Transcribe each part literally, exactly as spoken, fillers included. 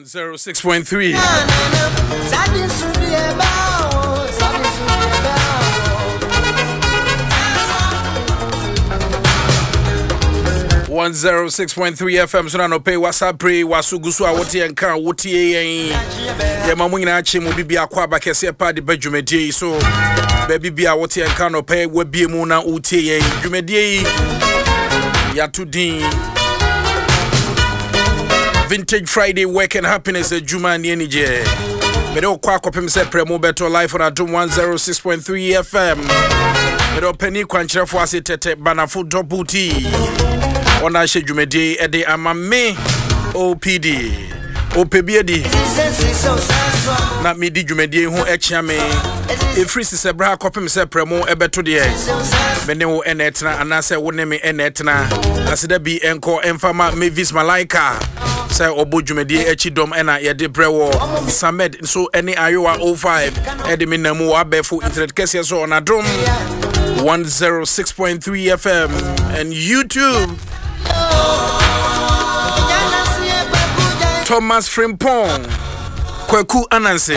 oh six point three. one oh six point three F M. So no pay WhatsApp pre wasugusu a wote enka wote yen ye mamu nyina che mu bibia kwa ba kese pa de badwumedie so ba bibia wote enka no pay wa bie mu na wote yen dwumedie ya to din Vintage Friday work and happiness at Juma and Yenije. But all quack up himself premo better life on Atom one oh six point three F M. But all penny quancha for us tete banafu double T. On a shedumede at the Amame O P D. O P B D. Not me did you medie who echame. A free sebra copy himself premo ebeto de. Beneo enetna and I say one name enetna. As there be encore infama Mavis Malaika. Say obo dwumedie echidom ena ye de brewo Samed so any Iowa oh five edminamu abefo internet kese so on Adom one oh six point three F M and YouTube. Thomas Frimpong Kweku Anansi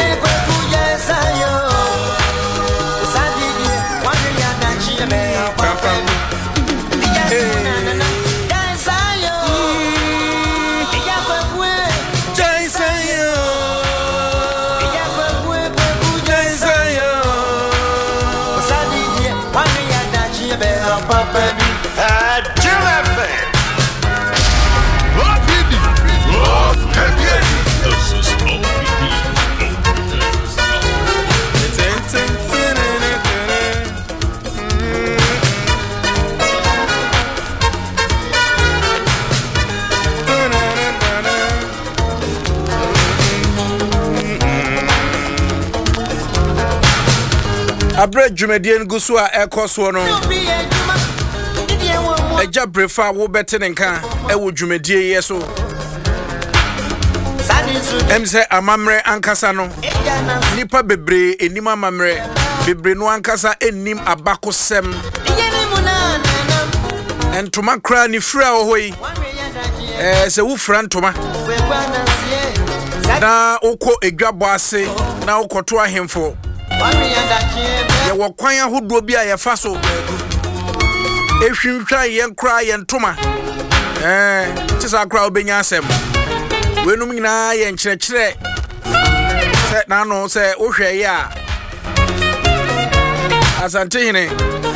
Abre dwumedie ngusu a ekoso no eja brefa wo beten nka e wo dwumedie yeso emse amamre ankasa no nipa bebre enim amamre bebre no ankasa enim abakosem entoma kra ni fra ohoi eh se wo fra ntoma na ukọ edwabo ase na ukoto ahemfo ye wo kwan ahodo bi a ye fa so ehwinhwa ye nkra ye ntoma eh tisa kra obenya asem wenum nyina ye nkyerɛkyerɛ se na no se wohwɛ ye a asante hene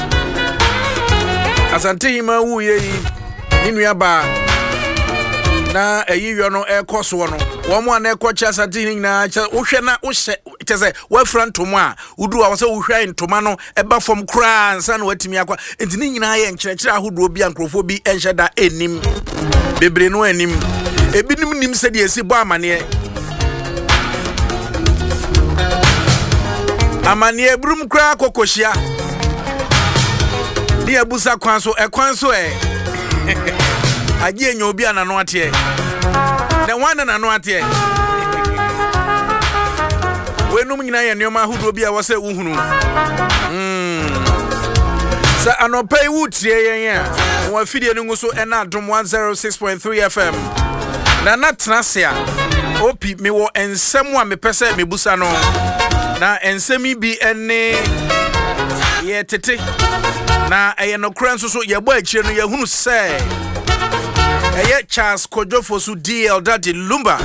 asante hima wu ye yi ninua ba na eyiyo no ekoso no wo mo na ekocha asante hene nyina wohwɛ na wohye tese wa frantomo a udu a wo se wohwa ntoma no eba fom kra ansa na watimi akwa enti ni nyina ye nkyerɛkyerɛ ahodo bi ankrofo bi enhyeda enim bebre no enim ebinim nim se de esi bo amane amane brum kra kokohia ni abusa kwan so ekwan so e agye nya obi anano ate na wan na no ate wenum nyina ye nneoma ahodo bi a wo se wuhunu mm sa anopai wutie yen a wo afidie no nguso ena Adom one oh six point three F M na na trase a opi me wo ensem a me pese me busa no na ensemi bi ene ye tete na eye no kran so so ye bo akire no ye hunu se eye Charles Kojofo su D L Daddy Lumba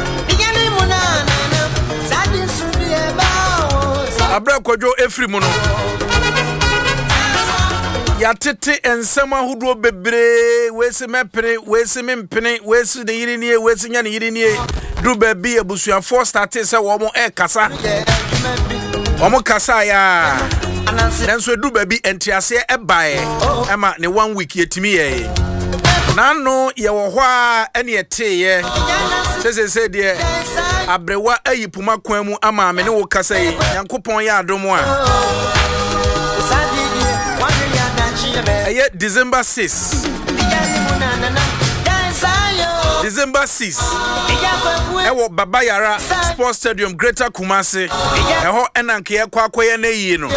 Abra Kojo efri mu no ya tete ensem ahodo bebre wesi mepre wesi mempene wesi de yiri nie wesi nya ne yiri nie du ba bi abusuafo start se wo mo e kasa wo mo kasa ya nanso du ba bi entiase e bae ema ne one week yetimi ye nano ye wo ho a ene eteye sese se de abrewa ayipuma kwan mu ama me ne wo kasa yi yankopon ya Adom a Aye, December sixth. December sixth. Ewo Baba Yara Sports Stadium Greater Kumasi. Eho enanke ye kwa kwa ye na yi no.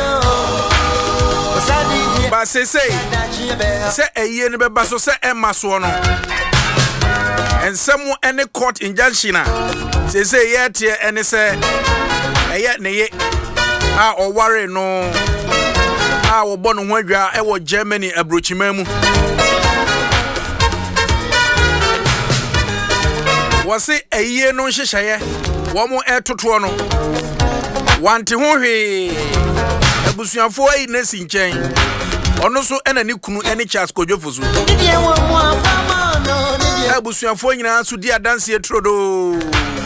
Ba se se se eye ne beba so se ema so no. Ensemu ene court injunction Say say yet and say yet ne ah or worry no ah wo born hwadwa e wo Germany abrochimemu wose aye no hyehyeye wo mo etoto no wante ho hwe abusuafo ayi na si nchen ono so ena ne kunu ene Charles Kodwofosu abusuafo nyina so di adanse etrodo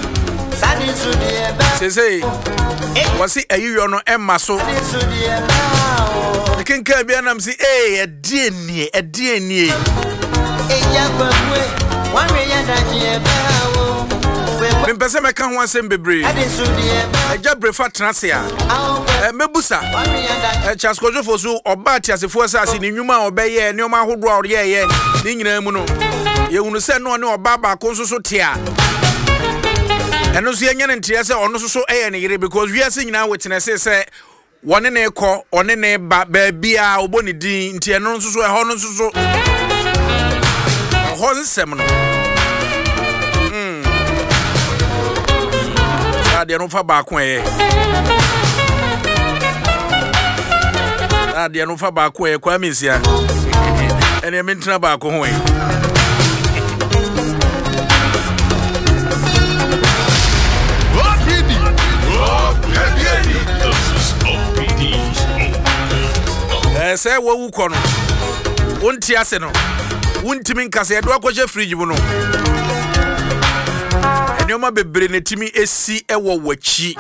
say say wasi ayiyo no emma so kenka bia nam si eh ade nie ade nie eya kwakwe wanwe ya daje be hawo mpese meka ho asem bebre eja brefa trase a mebusa Charles Kodwofosu oba tiasefo asase ni nwuma obeye ne oma hodo a ye ye ni nyina mu no ye hunu se no ne oba ba ko so so tia eno so yenye ntia se ono so so eye ne yire because we are seeing now witness say one ne ko one ne ba ba bia oboni din ntia eno so so e ho no so so ho nsem no mm ade no fa ba ko e ade no fa ba ko e kwa misia ene mentra ba ko ho e say wo wu kono wonti ase no wontimi nkase edo akwaje fridge bu no enioma bebre ne timi esi ewo wachi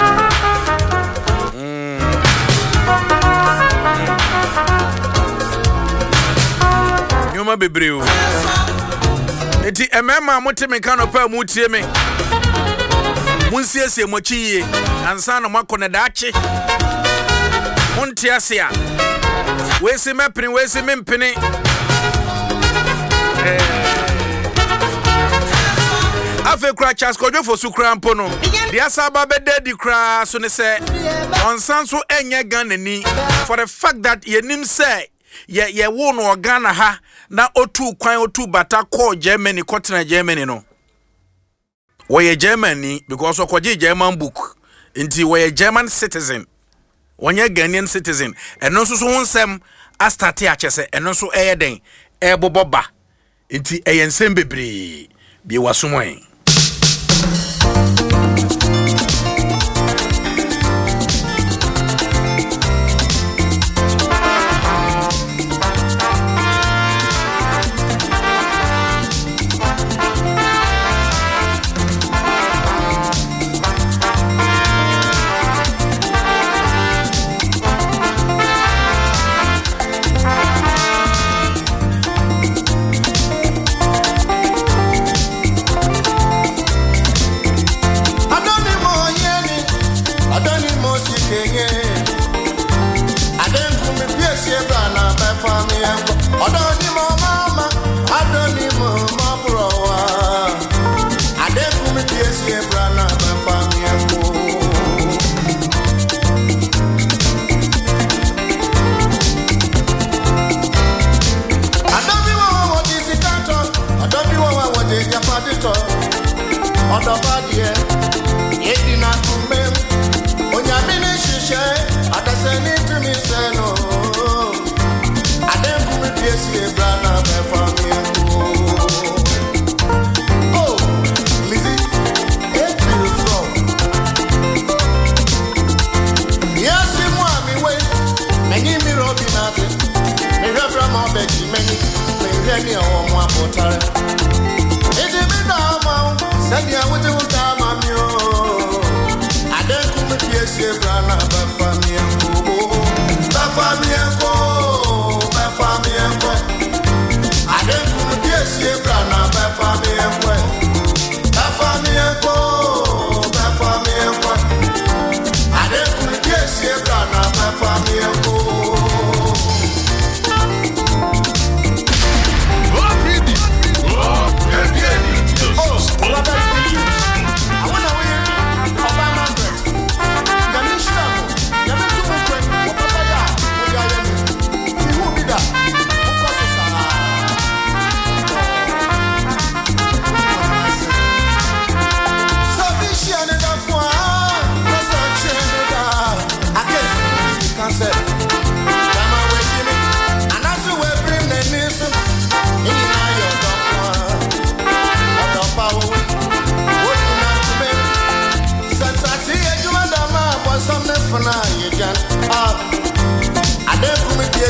mm enioma bebre o eti emema motimi kano pa mu tie me munsiesie mochiye ansa na makone daachi wonti ase a wesi mepini wesi mimpini eh afe kra Charles Kodwofosu kra mpono dia saba bededi kra so ne se onsanso enye ganani for the fact that yenim say ye ye wo no Ghana ha na otu kwan otu bata call Germany kotena Germany no we Germany because okoje German book nti we German citizen Onye Ghanaian citizen eno so so nsem a start a chese eno so eye den e boboba nti eye nsem bebre bi wasomwen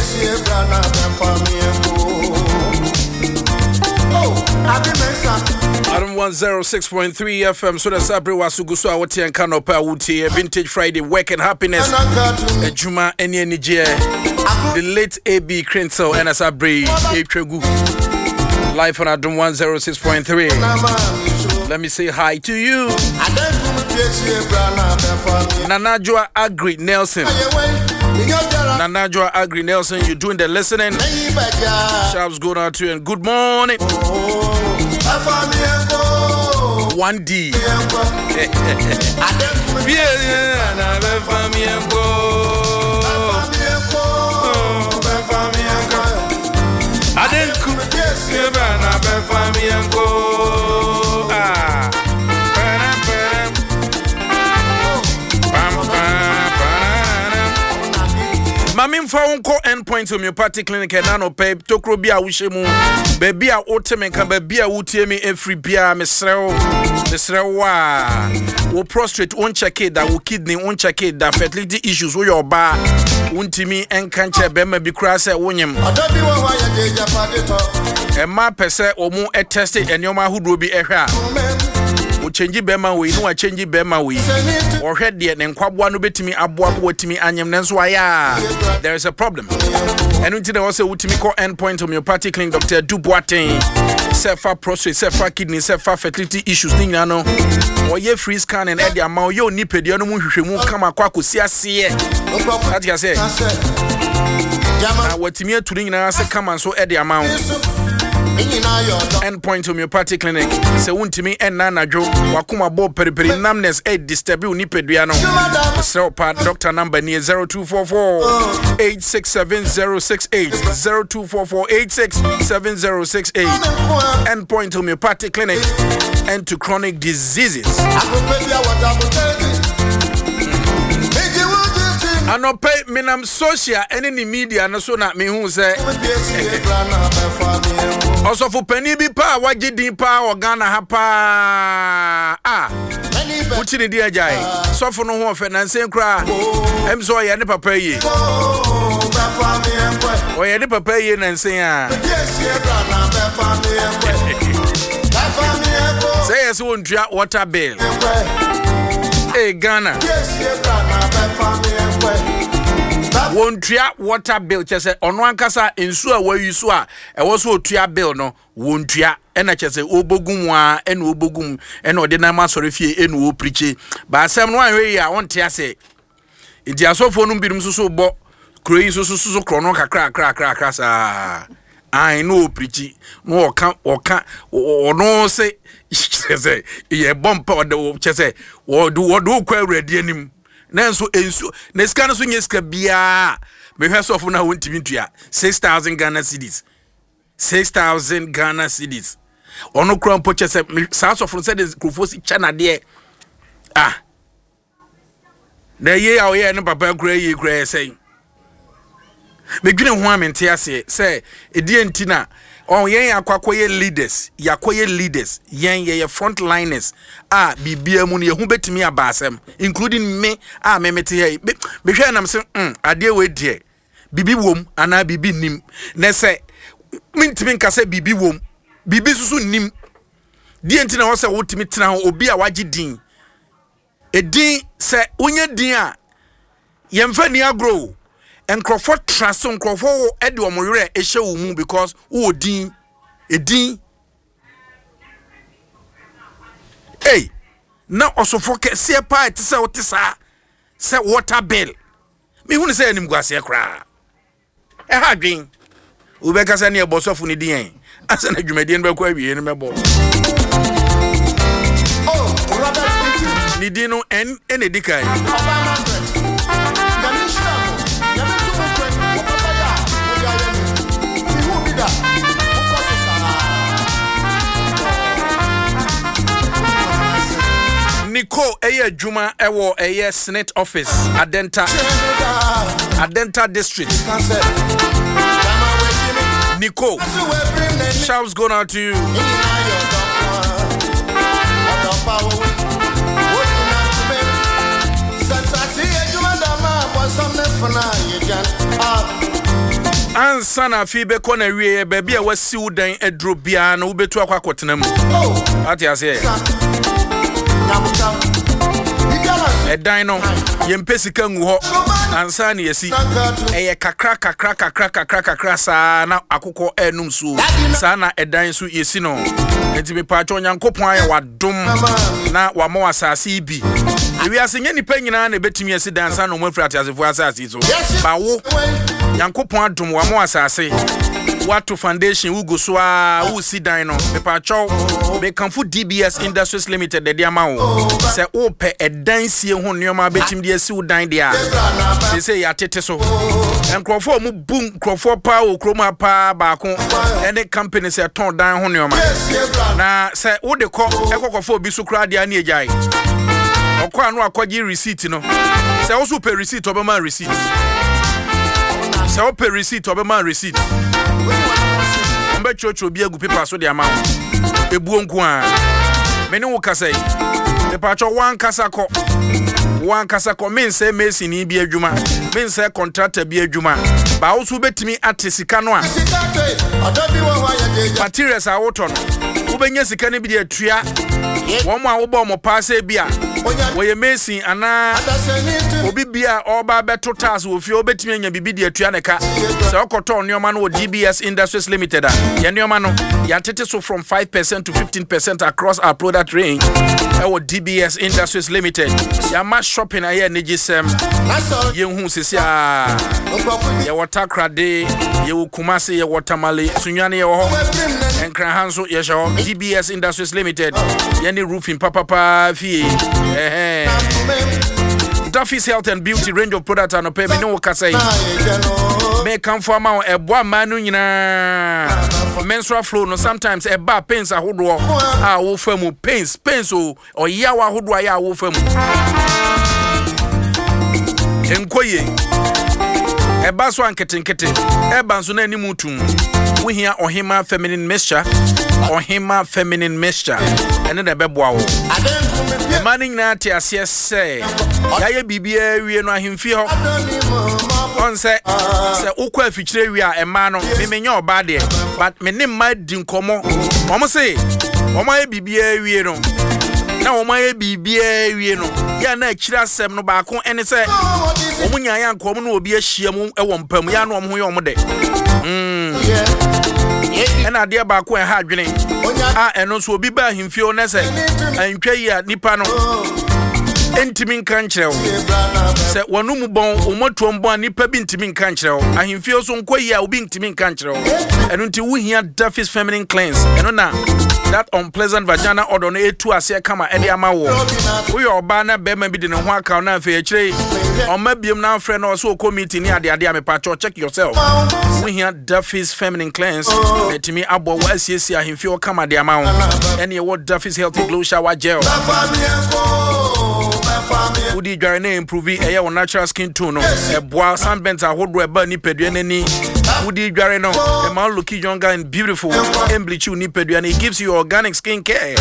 Adam one oh six point three F M. So that's Abri Wasugusu Awati and Kanopa Wuti. Vintage Friday, work and happiness. A Juma Eni Enije. The late A B Crentel and as Abri Etregu. Live on Adam one oh six point three. Let me say hi to you. Nanajua Agri Nelson. Nanajua Agri Nelson, you doing the listening? Sharps going out to you and good morning. one D. Mamim found co endpoint homeopathic clinic and nano pay tokrobia wishemu baby a otemenka baby a wutiemi every bia mesrel mesrel wa wo prostrate on check it that wo kidney on check it that fertility issues wo your ba untimi enkanche bema bi kura se wonyem odobi wo wa ye deja padeto e ma pese omu e test enioma hudo bi ehwa o change bema we no a change bema we o hwe de ne nkwaboa no betimi aboa bo watimi anyem nenso aya there is a problem and until they also ultimate call endpoint homeopathic clinic Doctor Duboatin sefa prostate sefa kidney sefa fertility issues ni no or ye free scan and e dia ma yo nipedia no mu hwehwemu kama kwa kosi ase that you say na watimi aturi nyina ase kama so e dia ma endpoint homeopathic clinic se wuntimi enna nadwo wakoma bo periperi numbness e disturb unipedua no so pa doctor number ni zero two four four eight six seven zero six eight zero two four four eight six seven zero six eight endpoint homeopathic clinic and to chronic diseases. Anope minam social any media na so na me hu se also for penny bi pa waje din pa organa ha pa ah uchi ni dia jai so for no ho fe na nsen kra em so ye ne papa yi o ye ne papa yi na nsen a say yes won dua water bill hey Ghana won tria water bill chese ono ankasa ensu a wayi so a e wo so otua bill no won tria e na chese obogum a e na obogum e na ode na ma sori fie e na o preach ba asem no anwe ya won tia se idi asofo no birum so so bo kroyi so so so krono kakra kakra kakra sa I know preach no kan oka ono se chese ye bompa o chese wo do wo do kwa awrade anim nanso ensu na sika no so nyeska bia me hweso of na wontimi ntua six thousand Ghana cedis six thousand Ghana cedis ono kran po chese south of say the crofosi chana de ah na ye a ye no papa kura ye kura say me gwene ho amente ase say edi antina on yen akwakoye leaders yakoye leaders yen ye frontliners ah bibia mu ne hu betimi abasem including me ah me mete here me hwe nam se mm ade we die bibi wom ana bibi nim ne se mintimi nka se bibi wom bibi susu nim die antina wo se wotimi tena ho obi a waje din edin se onye din a yemfa ni agro enkrofo trust enkrofo ede omorere ehye wo mu because wo din edin hey na osofo ke se pa ti se otisa se water bill me hu ne se anim guase kra e ha dwen wo be kasa ne ebosofo ne din asa na dwumadien be kwa wie ne mebo oh Robert ni din no en enedikai Nico eye Juma ewo eye Senate office Adenta Adenta district Nico shouts going out to you Ansana fi be kɔ na wie baabi a wasi udan adro bia na wobetu akwa akotena mu. Ati ase. Edan no yempesika ngu ho ansa na yesi eye kakra kakra kakra kakra kakra sa na akokɔ enum so sa na edan so yesi no enti me pa cho nyankopon aye wadom na wama wasase bi ewi asenye nipa nyina na betimi yesi dansa no mafiri atiasefo asase so ba wo nyankopon adom wama wasase Watu Foundation ugo so a u si dan no me pa cho be kanfo D B S Industries Limited de dia ma wo se o pe edan sie ho nneoma betim de asi u dan dia se se ya tete so enkrofo mu bu enkrofo pa o kroma pa ba ko ene company se ton dan ho nneoma na se wo de ko ekokofo bi so kra dia na ejai okwa anu akwaji receipt no se wo so pe receipt obema receipt se wo pe receipt obema receipt Mbe chocho bi agu paper so de ama ebuo nku a me ne wo kasa yi me pa cho wan kasa ko wan kasa ko men se mesi ni bi adwuma men se contractor bi adwuma ba wo so betimi atesika no a materials a woto no wo benya sika ne bi de atua wo mo a wo bo mo pass e bi a wo ye mesi ana obi bia oba beto tas wo fi obetimi anya bibi de atua ne ka se okoto nneoma no D B S Industries Limited a ye nneoma no ya tete so from five percent to fifteen percent across our product range e wo D B S Industries Limited ya ma shopping aye negisem ye hu sisi a ye watakrade ye Kumasi ye watamale sunwane ye ho enkran hanso ye sho D B S Industries Limited ye ni roofing papa pa fie eh eh Duffy's Health and Beauty range of products and pay me no kasai. Me come for ma e boa manu nyina. Menstrual flow no sometimes e ba pains ahodo a wo famu pains pains o oyawa ahodo ya wo famu. Enkoye. E ba so anketenkete. E ba so na animu tum. We hear Ohima feminine mixture. Ohima feminine mixture. Ene de beboa wo. Manning na ti ase say ya bibia wie no ahemfi ho on say say ukwa afikyire wie a ema no me menya oba de but me ne ma di nkomo omo say omo ya bibia wie no na omo ya bibia wie no ya na akira asem no ba ko ene say omo nya ya nkomo no obi ahia mu e wo mpam ya no omo ho ye omo de mm ena de ba ko e ha adwene a eno so obi ba ahemfi o na say antwa yi a nipa no entimin kanchrew se wonu mu bon omotuom bon nipa bi entimin kanchrew ahemfi so nkoyi a obi entimin kanchrew eno nti wo hia Duffy's feminine cleanse eno na that unpleasant vaginal odor no etu ase kama e de ama wo wo yo oba na be ma bi de ne ho aka na afa ekire oma biem na afre na so committee ni ade ade amepa check yourself wo hia Duffy's feminine cleanse etimi abo wa asiesi ahemfi o kama de ama wo ene ye wo Duffy's healthy glow shower gel Udi dware na improve eye wo natural skin tone no e boa sunburnt ahodo e ba ni pedua nani Udi dware no e ma look younger and beautiful and bleach you ni pedua it gives you organic skin care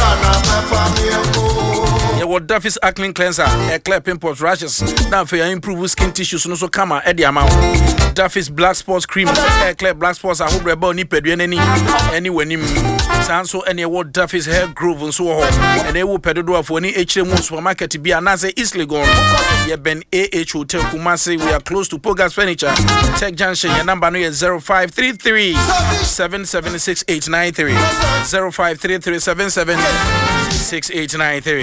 ye wo Duffy's acne cleanser e clear pimples rashes na for improve skin tissues no so kama e de ama Duffy's black spots cream e clear black spots ahodo e ba ni pedua nani any wanim sanso ene wo Duffy's hair groove so ho ene wo pedodo afo ni echire mu supermarket bi anase Eastleigh gone ye ben A H Hotel Kumasi we are close to Pogas Furniture Tech Junction your number no is zero five three three seven seven six eight nine three zero five three three seven seven six eight nine three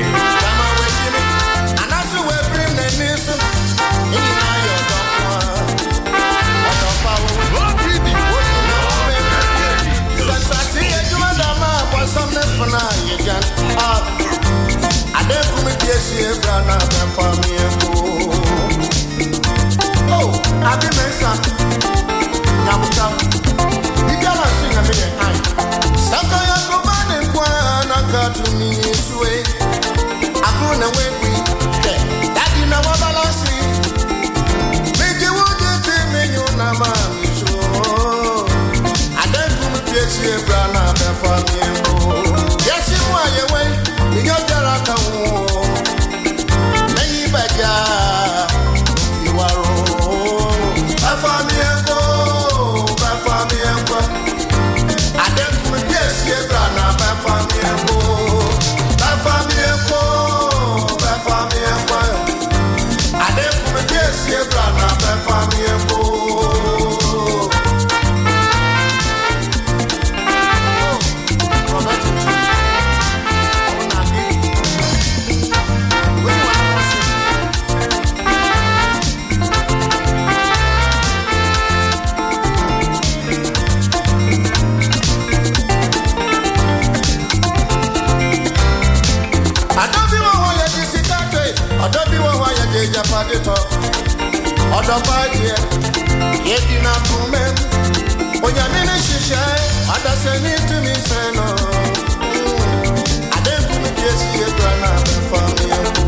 Oh, I be mensa. Namuta. You gotta sing a minute. Saka ya komane kwa na katuni suwe. Akuna wewe. Daddy na wabalasi. Meje woje te menyo na mami so. Adenku mpiesi ebra na befa miembo. Yesi mwa yewe. Niyo jara kawo. Meyi baja. Iwaro. Afamieko. padito. Odo padie. Yedi na kumem. Onya mini shisha. Ada se ni to me say no. I don't me just ye grana family.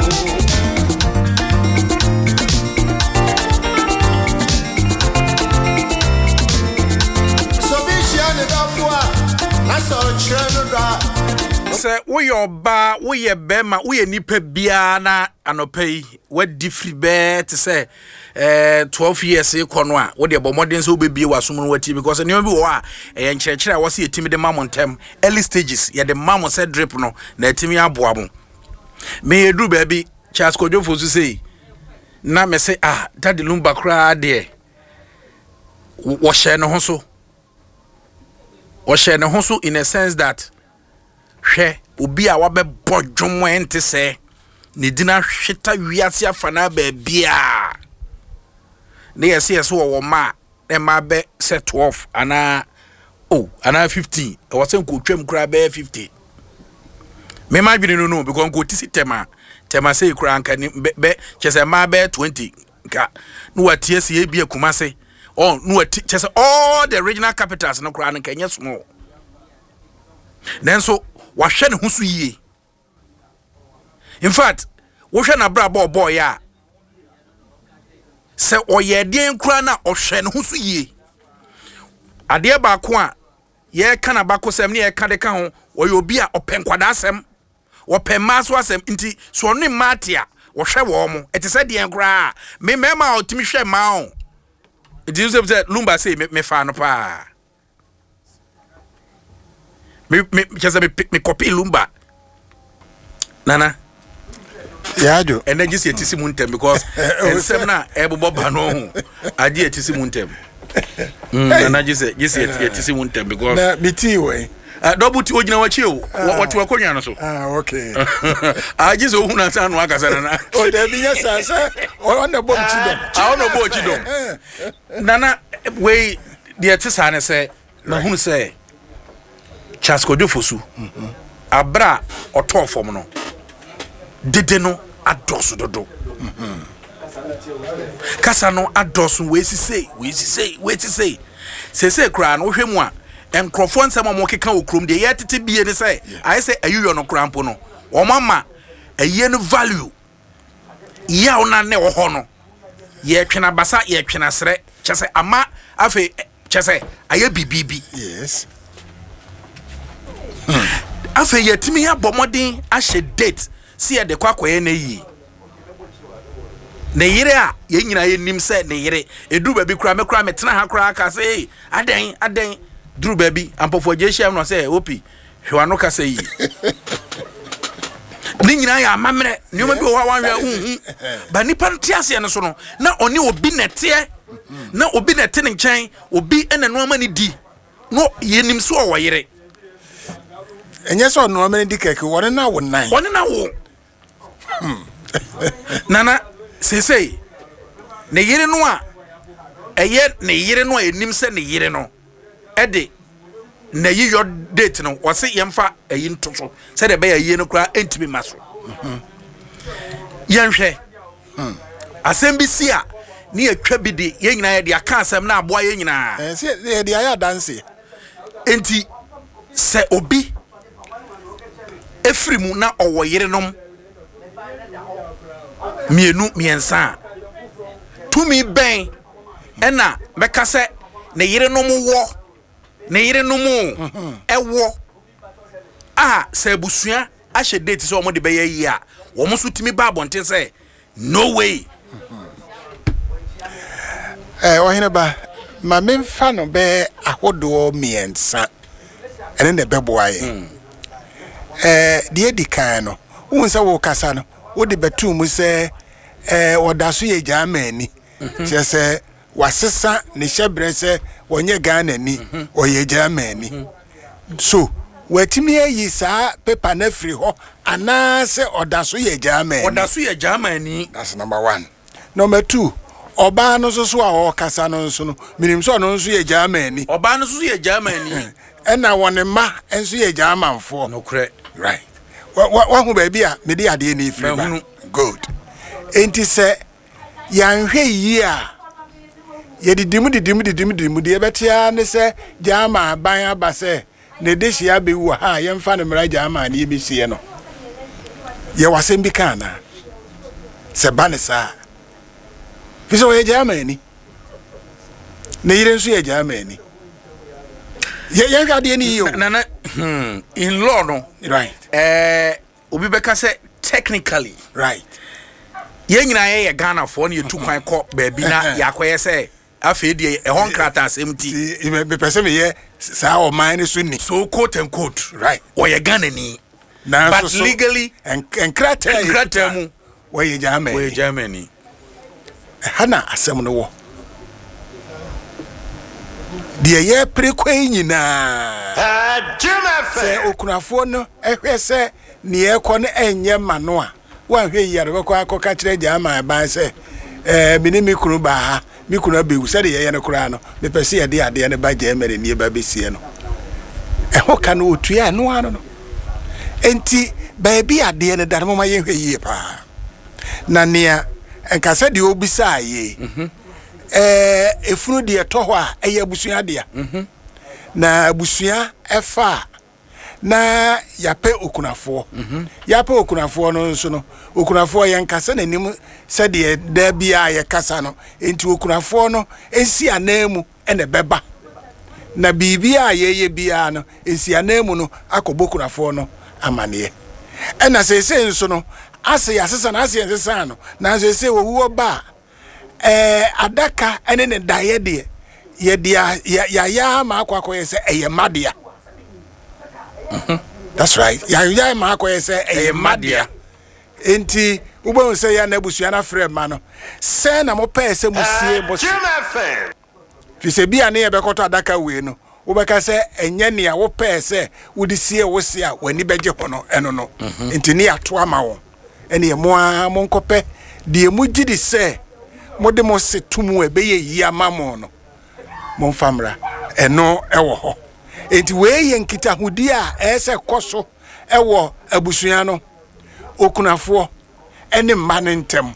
Say we your ba we ye bema we nipa bia na anopai what different be to say eh twelve years e kono a we de bomodin so be bie wasum no wati because ne bi wo a eh nkyerechire a wose yetimi de mamon tem early stages ye de mamon say drip no na etimi aboa mo me edu ba bi Charles Kodjofo so say na me say ah daddy lumba kra de wo hye no ho so wo hye no ho so in a sense that hwe obi a wabe bodwom ente se ne dina hweta wiase afana ba bia ne yesi yesi wo ma e ma be se twelve ana oh ana fifteen e wase nko twam kura be fifty me ma dwene no no because nko tisi tema tema se kura nka ni be chese ma be twenty nka no watie se e bia kumase oh no watie chese all the regional capitals no kura nka nya small then so wahwe ne husu yie in fact wohwe na bra boy boy ya se oyedien kura na ohwe ne husu yie ade ba ko a ye kana ba ko sem ne ye ka de ka ho oyobi a openkwada asem opemaso asem nti so no matia wohwe wo mo ete se de kura me mema otimi hwe ma o it is say lumba say me fa no pa me me chese me me copy lumba nana yajo energy se etisi muntem because ensem na ebobo ba no ho ade etisi muntem mm nana jise jise etisi muntem because na biti we ah double ti ogina wachi o watu wakonya no so ah okay ah jise ohuna san no akasa na o de bi nyasa se on the bomb chidom ah on the bomb chidom nana we de etisa ne se na hunu se Charles Kodjofo su abra oto fom no dede no adoso dodo kasa no adoso we sisi we sisi we sisi sese kra no hwemu a enkrofo nsema mo keka okrom de ye tete bie ne say I say ayuyo no krampo no o mama aye no value ya ona ne wo ho no ye twena basa ye twena sre chese ama afi chese aye bibibi yes afa yetimi ya bomodin a she date si ya de kwakoye na yi ne yire a ye nyina ye nim se ne yire edu ba bi kura me kura me tena ha kura ka se aden aden duru ba bi ampofo jesia no se opi hwano ka se yi ni nyina ya amamre ni o ma bi o wa wanwe hu ba nipa ntiase ne so no na oni obi nete na obi nete ne nchen obi ene no ama ni di no ye nim so o yire enye so no amene dikeke wone na wo nan wone na wo nana sesei ne yire no a eye ne yire no enim se ne yire no ede na yi your date no wose yemfa eyi ntoso se de be ye no kra entimi maso yenhwe asem si a ne atwa bi de ye nyina ye de aka asem na aboa ye nyina eh se ye de aya dance enti se obi efrimu na owo yerenom mienu miensa tumi ben ena beka se ne yerenom wo ne yerenom ewo ah se busua a hye date se omo de be yi a wo mo so tumi ba bonte se no way eh ohine ba ma memfa no be ahodo miensa ene ne beboaye eh die dikan no wo nsa wo kasa no wo de betu mu se eh odaso ye jamani che se wasesa ne hyebre se wonye Ghana ni oye jamani so watimi ayi sa paper na free ho ana se odaso ye jamani odaso ye jamani that's number one. Number two, oba no so so a o kasa no so no minim so no so ye jamani oba no so ye jamani ena wone ma enso ye jamanfo no kre right wa wa hu ba bia me di ade ni free ba good enti se yanhwe yi a ye didimu didimu didimu didimu de betia ne se jama ban aba se ne de hia be wu ha ye mfa ne mra jama ne bi sie no ye wasem bi kana se bane sa fiso ye jama ni ne yire nso ye jama ni ye ye gade ni yo na na hmm in law no right eh obi beka say technically right ye nyina ye Ghana for ne tu kwan ko ba bi na yakoye say afi de e hon krata asem ti be pese me ye sa o man so ni so quote and quote right o ye Ghana ni na but so legally en krata en krata mu wo ye jama wo ye Germany hana asem no wo de ye prekwan nyina Ah, Juma se okunafo no ehwe se ne ekọ ne enye mano a wa hwe yare be kwa akọ ka kire jama ban se eh mini mi kunu ba ha mi kunu be se de ye ne kura no me pese ye de ade ne ba Germany ne ba besie no eho ka no otua no ano no enti ba bi ade ne da mo ma ye hwe yie pa na ne enka se de obisa ye mhm eh efunu de eto ho a eye abusua de a mhm na abusua efa na yape okunafo mhm yape okunafo no nso no okunafo ye nkasa nanim se de da bia ye kasa no enti okunafo no ensi anamu ene beba na bibia ye ye bia no ensi anamu no akobokunafo no amane ena se se nso no ase yasesa na ase yasesa no na se se wo ba eh adaka ene ne daye de ye dia ya ya ma akwa akwa se eye madia mhm that's right ya ya ma akwa se eye madia enti ubo se ya na busua na frɛ ma no se na mo pɛ se musie bo se fi se bia ne ye bekoto adaka we no wo beka se enye ne ya wo pɛ se wodi sie wo se a wani beje ho no eno no enti ne ato ama wo ene ye mo a mo nkopɛ de mu gidi se mode mo se tumu ebe ye yi amamo no mo famra eno ewo ho enti we ye nkita hudi a ese koso ewo abusua no okunafo ene mma ne ntem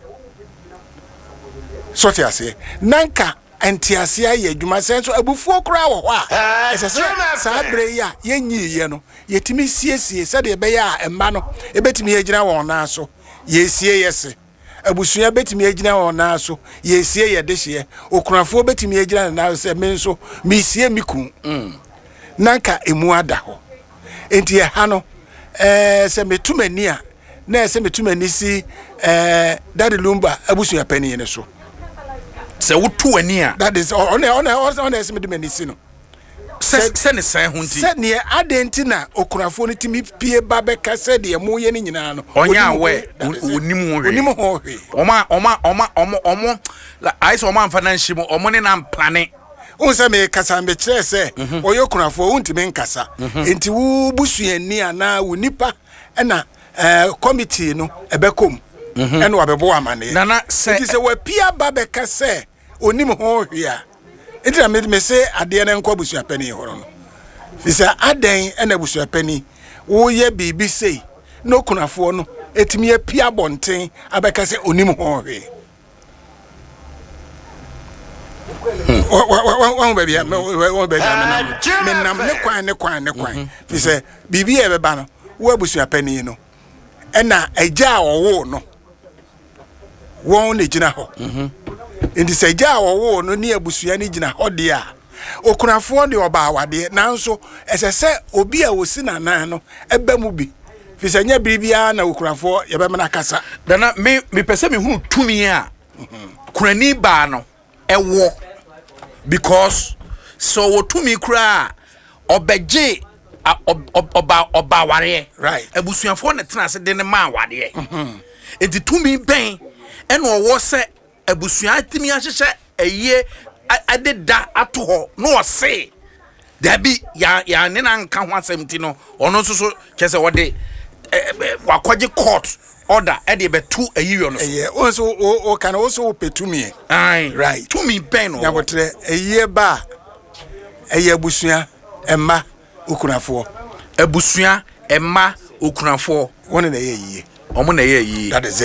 sote ase nanka entiase ya adwuma senso abufuo kura wo ho a ese se sa bre ya yenyi ye no yetimi siesie se de be ya emma no ebetimi agina won na so yesie yese abusua betimi agina won na so yesie ye de hye okunafo betimi agina na so me nso me sie miku mm nanka emu ada ho enti ye ha no eh se metumani a na se metumani si eh Daddy Lumba abusua pani ne so se wotu ani a that is on on on se metumani si no se se ne san ho nti se ne adenti na okunafo no timi pie ba be ka se de mo ye ni nyina no onya we onim ho hwe onim ho hwe oma oma oma omo omo ai so oma mfa na nhimo omo ne na mplane unse me kasa me kire se oyo kunafo untimi nkasa enti wu busuani ana wu nipa na eh committee no ebekom ena wabebo amane nana se enti se wa pia ba be ka se onim ho hwe a enti na me se ade na nkwa busuapani horo no fi se aden na busuapani wo ye bibi sei no kunafo no etimi apia bonten abeka se onim ho hwe wa wa wa baby wa baby me nam ne kwan ne kwan ne kwan fi se bibi e beba no wo abusuapani no ena agya owo no won ne gina ho enti se agya owo no ne abusua ne gina ho de a okunafo de oba awade nanso ese se obi a wosi nanan no eba mu bi fi se nya bibia na okunafo ye be mena kasa dana me me pese me hunu tumi a kurani ba no ewo because so wotumi kura obeje oba oba ware right abusuafo ne tena se de ne ma wade enti tumi ben ene owo se abusua timi ahyehye eye adeda ato ho no ose dabi ya ya ne na nka ho asemti no ono so so kese wode wakwaje court order e de betu ayiyo no eh onso o kan also petumi ai right tumi ben no yabotre eye ba eye abusua emma okunafo abusua emma okunafo won na ye yi omo na ye yi that is it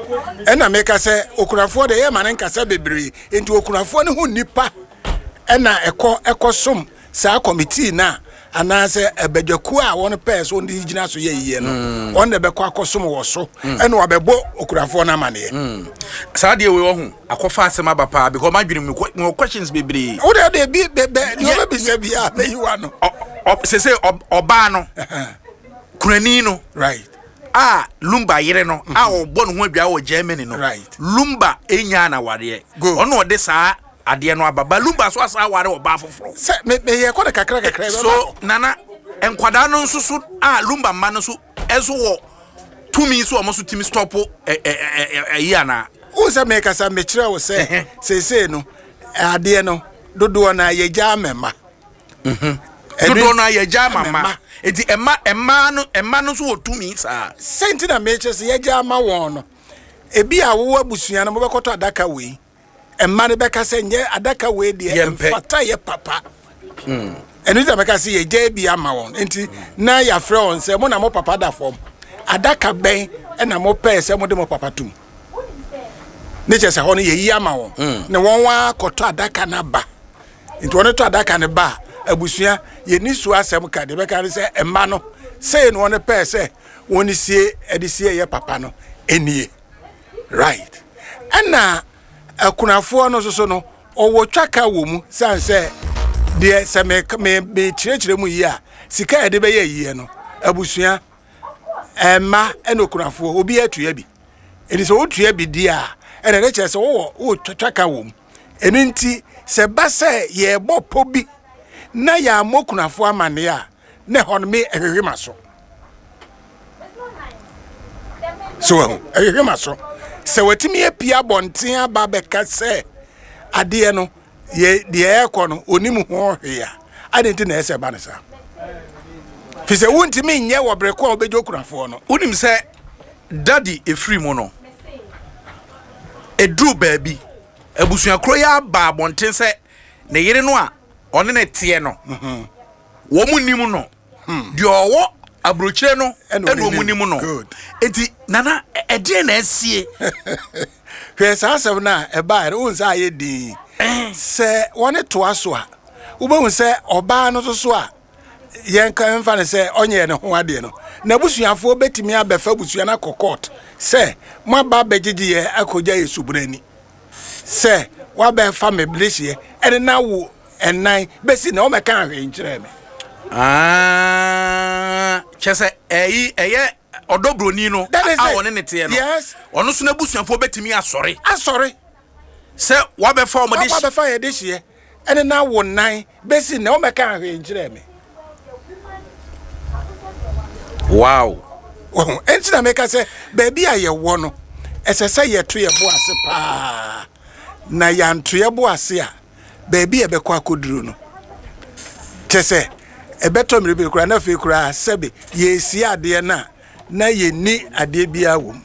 ena meka se okunafo de ye mane nkasa bebre enti okunafo ne hu nipa ena ekọ ekosom sa committee na anase ebedwaku a won pɛ so ndi gina so ye yiye no on de bekọ akosom wo so ena wabebo okunafo na mane sa de we wo hu akofa asema ba pa because madwene me questions bebre wo de de bi be no be se bia na yiwa no se se oba no kurani no right ah Lumba yire no ah obo no ho adwa wo Germany no right Lumba enya na ware ono de saa ade no ababa Lumba so asa ware oba foforo se me me ye ko de kakra kakra so nana enkwada no nso so ah Lumba ma no so ezo wo tumi so omo so timi stop eh eh yi ana o se me kasa me kire wo se se se no ade no dodo na ye ja mema mhm dodo na ye ja mama enti emma emma no emma no so otumi sa senti na meche se ye ja ma won no ebi a wo abusua no mobekoto adaka we emma ne beka se nye adaka we de emfata ye papa mm enu da beka se ye ja bi ama won enti na ya frɛ on se mo na mo papa da fom adaka ben e na mo pɛ se mo de mo papa tum ne che se ho no ye yi ama won ne won wa koto adaka na ba enti won to adaka ne ba abusua ye ni su asem ka de be ka se emma no say no one pe se woni sie edisie ye papa no enie right ana akunafo no so so no owo twaka wo mu san se de se me me chirechire mu yi a sika e de be ye yi no abusua emma eno kunafo obi atua bi edi so otua bi di a ene ne che se wo wo twaka wo mu eninti se ba se ye bopo bi na ya mokunafo amane a ne hon me ehwe maso so ehwe maso se watimi apia bonten aba beka se ade no ye de ekọ no onimu ho hwe a ade na ese ba ne sa fi se wontimi nye wo breko obejo kunafo no unim se daddy efri mu no edru baabi abusua kro ya ba bonten se ne yire no a one ne tie no mhm wo mu nimu no de owo abrochire no eno mu nimu no enti nana ede na asie hwe sasem na e ba re unsa aye di se woni to aso a wo be se oba no so so a yen kan fa ne se onye ne ho ade no na busuafo betimi abefa busua na kokot se mo ba begigi ye akoja yesubrani se wa be fa me blehie ene na wo enai besi na o me kan hwe nkire me ah chese eyi eye odobroni no a woni ne te no yes ono so na busuafo betimi asori asori se wa be fa o mode wa be fa ye de hie ene na wo nan besi na o me kan hwe nkire me wow oh enti na make say baby aye wo no esese ye to ye bo ase pa na ya nto ye bo ase a baby e be kwa koduru no chese e beto mire be kura na fe kura sebe ye si ade na na ye ni ade bia wo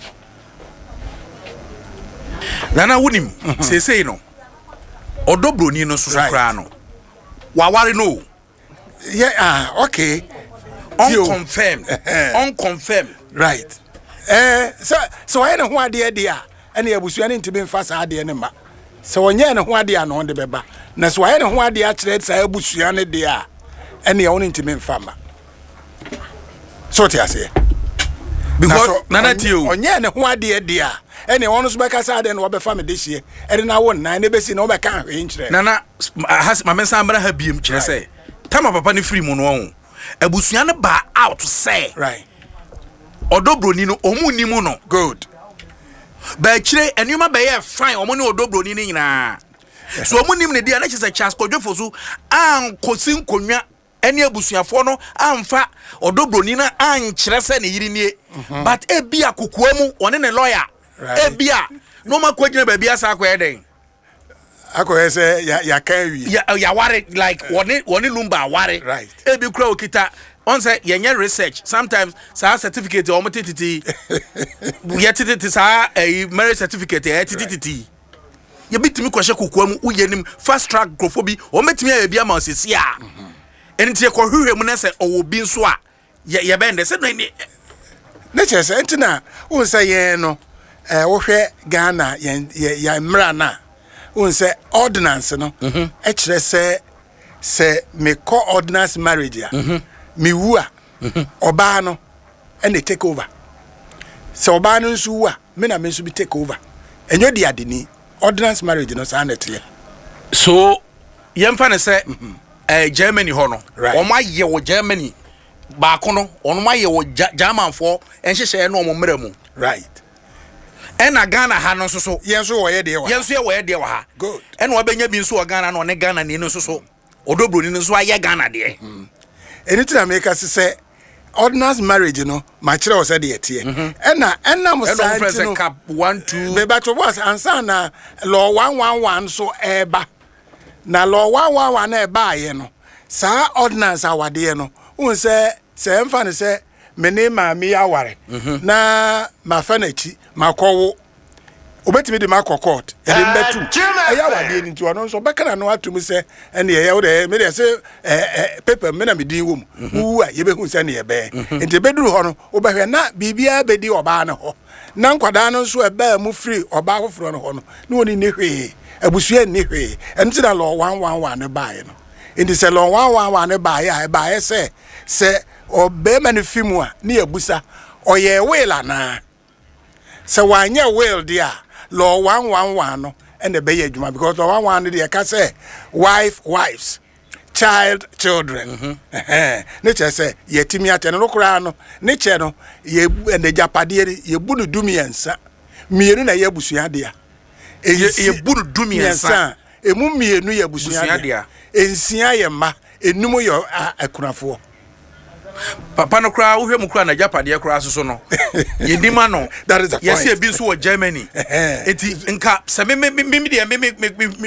nana wunim sesei no odobroni no so kura no waware no yeah ah okay unconfirmed unconfirmed right eh so so why na ho ade ade a ene abusua ne ntime mfa sa ade ne ma so wonye ne ho ade a no de beba na so why na ho ade a kire sa abusua ne de a ene ya woni ntime mfa ma so ti ase because nana ti o onye ne ho ade ade a ene wono so beka sa ade no obefa me de hie ene na won nan ne besi na obeka hwe nkire nana has ma mensa amra ha biem kire say tama papa ne free mu no ho abusua ne ba out say right odobroni no omu nimu no good ba kire enuma be ye fine omo ne odobroni ni nyina so omu nim ne dia na chese chas kodwefo so an kosin konwa ene abusuafo no amfa odobroni na an kire se ne yiri nie but e bia kokoa mu one ne lawyer e bia no ma kwagina ba bia sa akwa den akwa say ya ya kan wi ya ya ware like one one Lumba ware right e bi kura okita on say yenye research sometimes sa certificate o motititi ye tititi sa eh marriage certificate eh tititi ye bitimi kwahye kokoa mu uyenim fast track growth o metimi ya bia ma osisi a enti e ko hwehwe mu na say owo bi nso a ye ye bende se no ni ne chese enti na un say ye no eh wohwe Ghana ya ya mra na unse ordinance no e kire se se me co ordinance marriage ya me wu a oba no e na take over se oba no nsu wu a me na me nsu bi take over enyo di adeni ordinance marriage no sa na tie so yemfa ne se eh Germany ho no o ma ye wo Germany ba ko no ono ma ye wo German fo enhyehyɛ no mo mra mu right ena Ghana ha no so so yenso wo ye de wa yenso ye wo ye de wa ha good ena obenya bi nso wo Ghana no ne Ghana ni no so so odobro ni nso aye Ghana de eni tira make us say ordinance marriage no ma kire wo say de tie ena ena mo sa enti no cap one two be bato boss ansa na law one one one so eba na law one one one na eba aye no sa ordinance awade no un say say emfa ne say me ne ma mi aware na ma fa na chi makowo obetimi de makọ court e de mbetu e ya wade ni nti ono so beka na no atum se ene ye wo de me de se eh paper me na me din wo mu wu a ye be hu se ne ye be nti beduru ho no wo behwe na bibia bedi oba na ho na nkwada no so e ba mu free oba hofro no ho no na oni ne hwe abusua ne hwe enti na law one one one ne bae no nti se law one one one ne bae a e bae se se obe manifimu a ne abusa oye wela na se wanye will dia law one one one no and the be adwuma because law one one one dey ka say wife wives child children eh nature say yetimi atene no kura no nature no ye and japade ye bunu dumiensa mienu na ye busua dia ye bunu dumiensa emu mienu ye busua dia ensia ye ma enum yo akunafo papa no kra wo hwe mu kra na japade kra so so no yedima no that is a point yes e bi so wo Germany enti nka se me me me de me me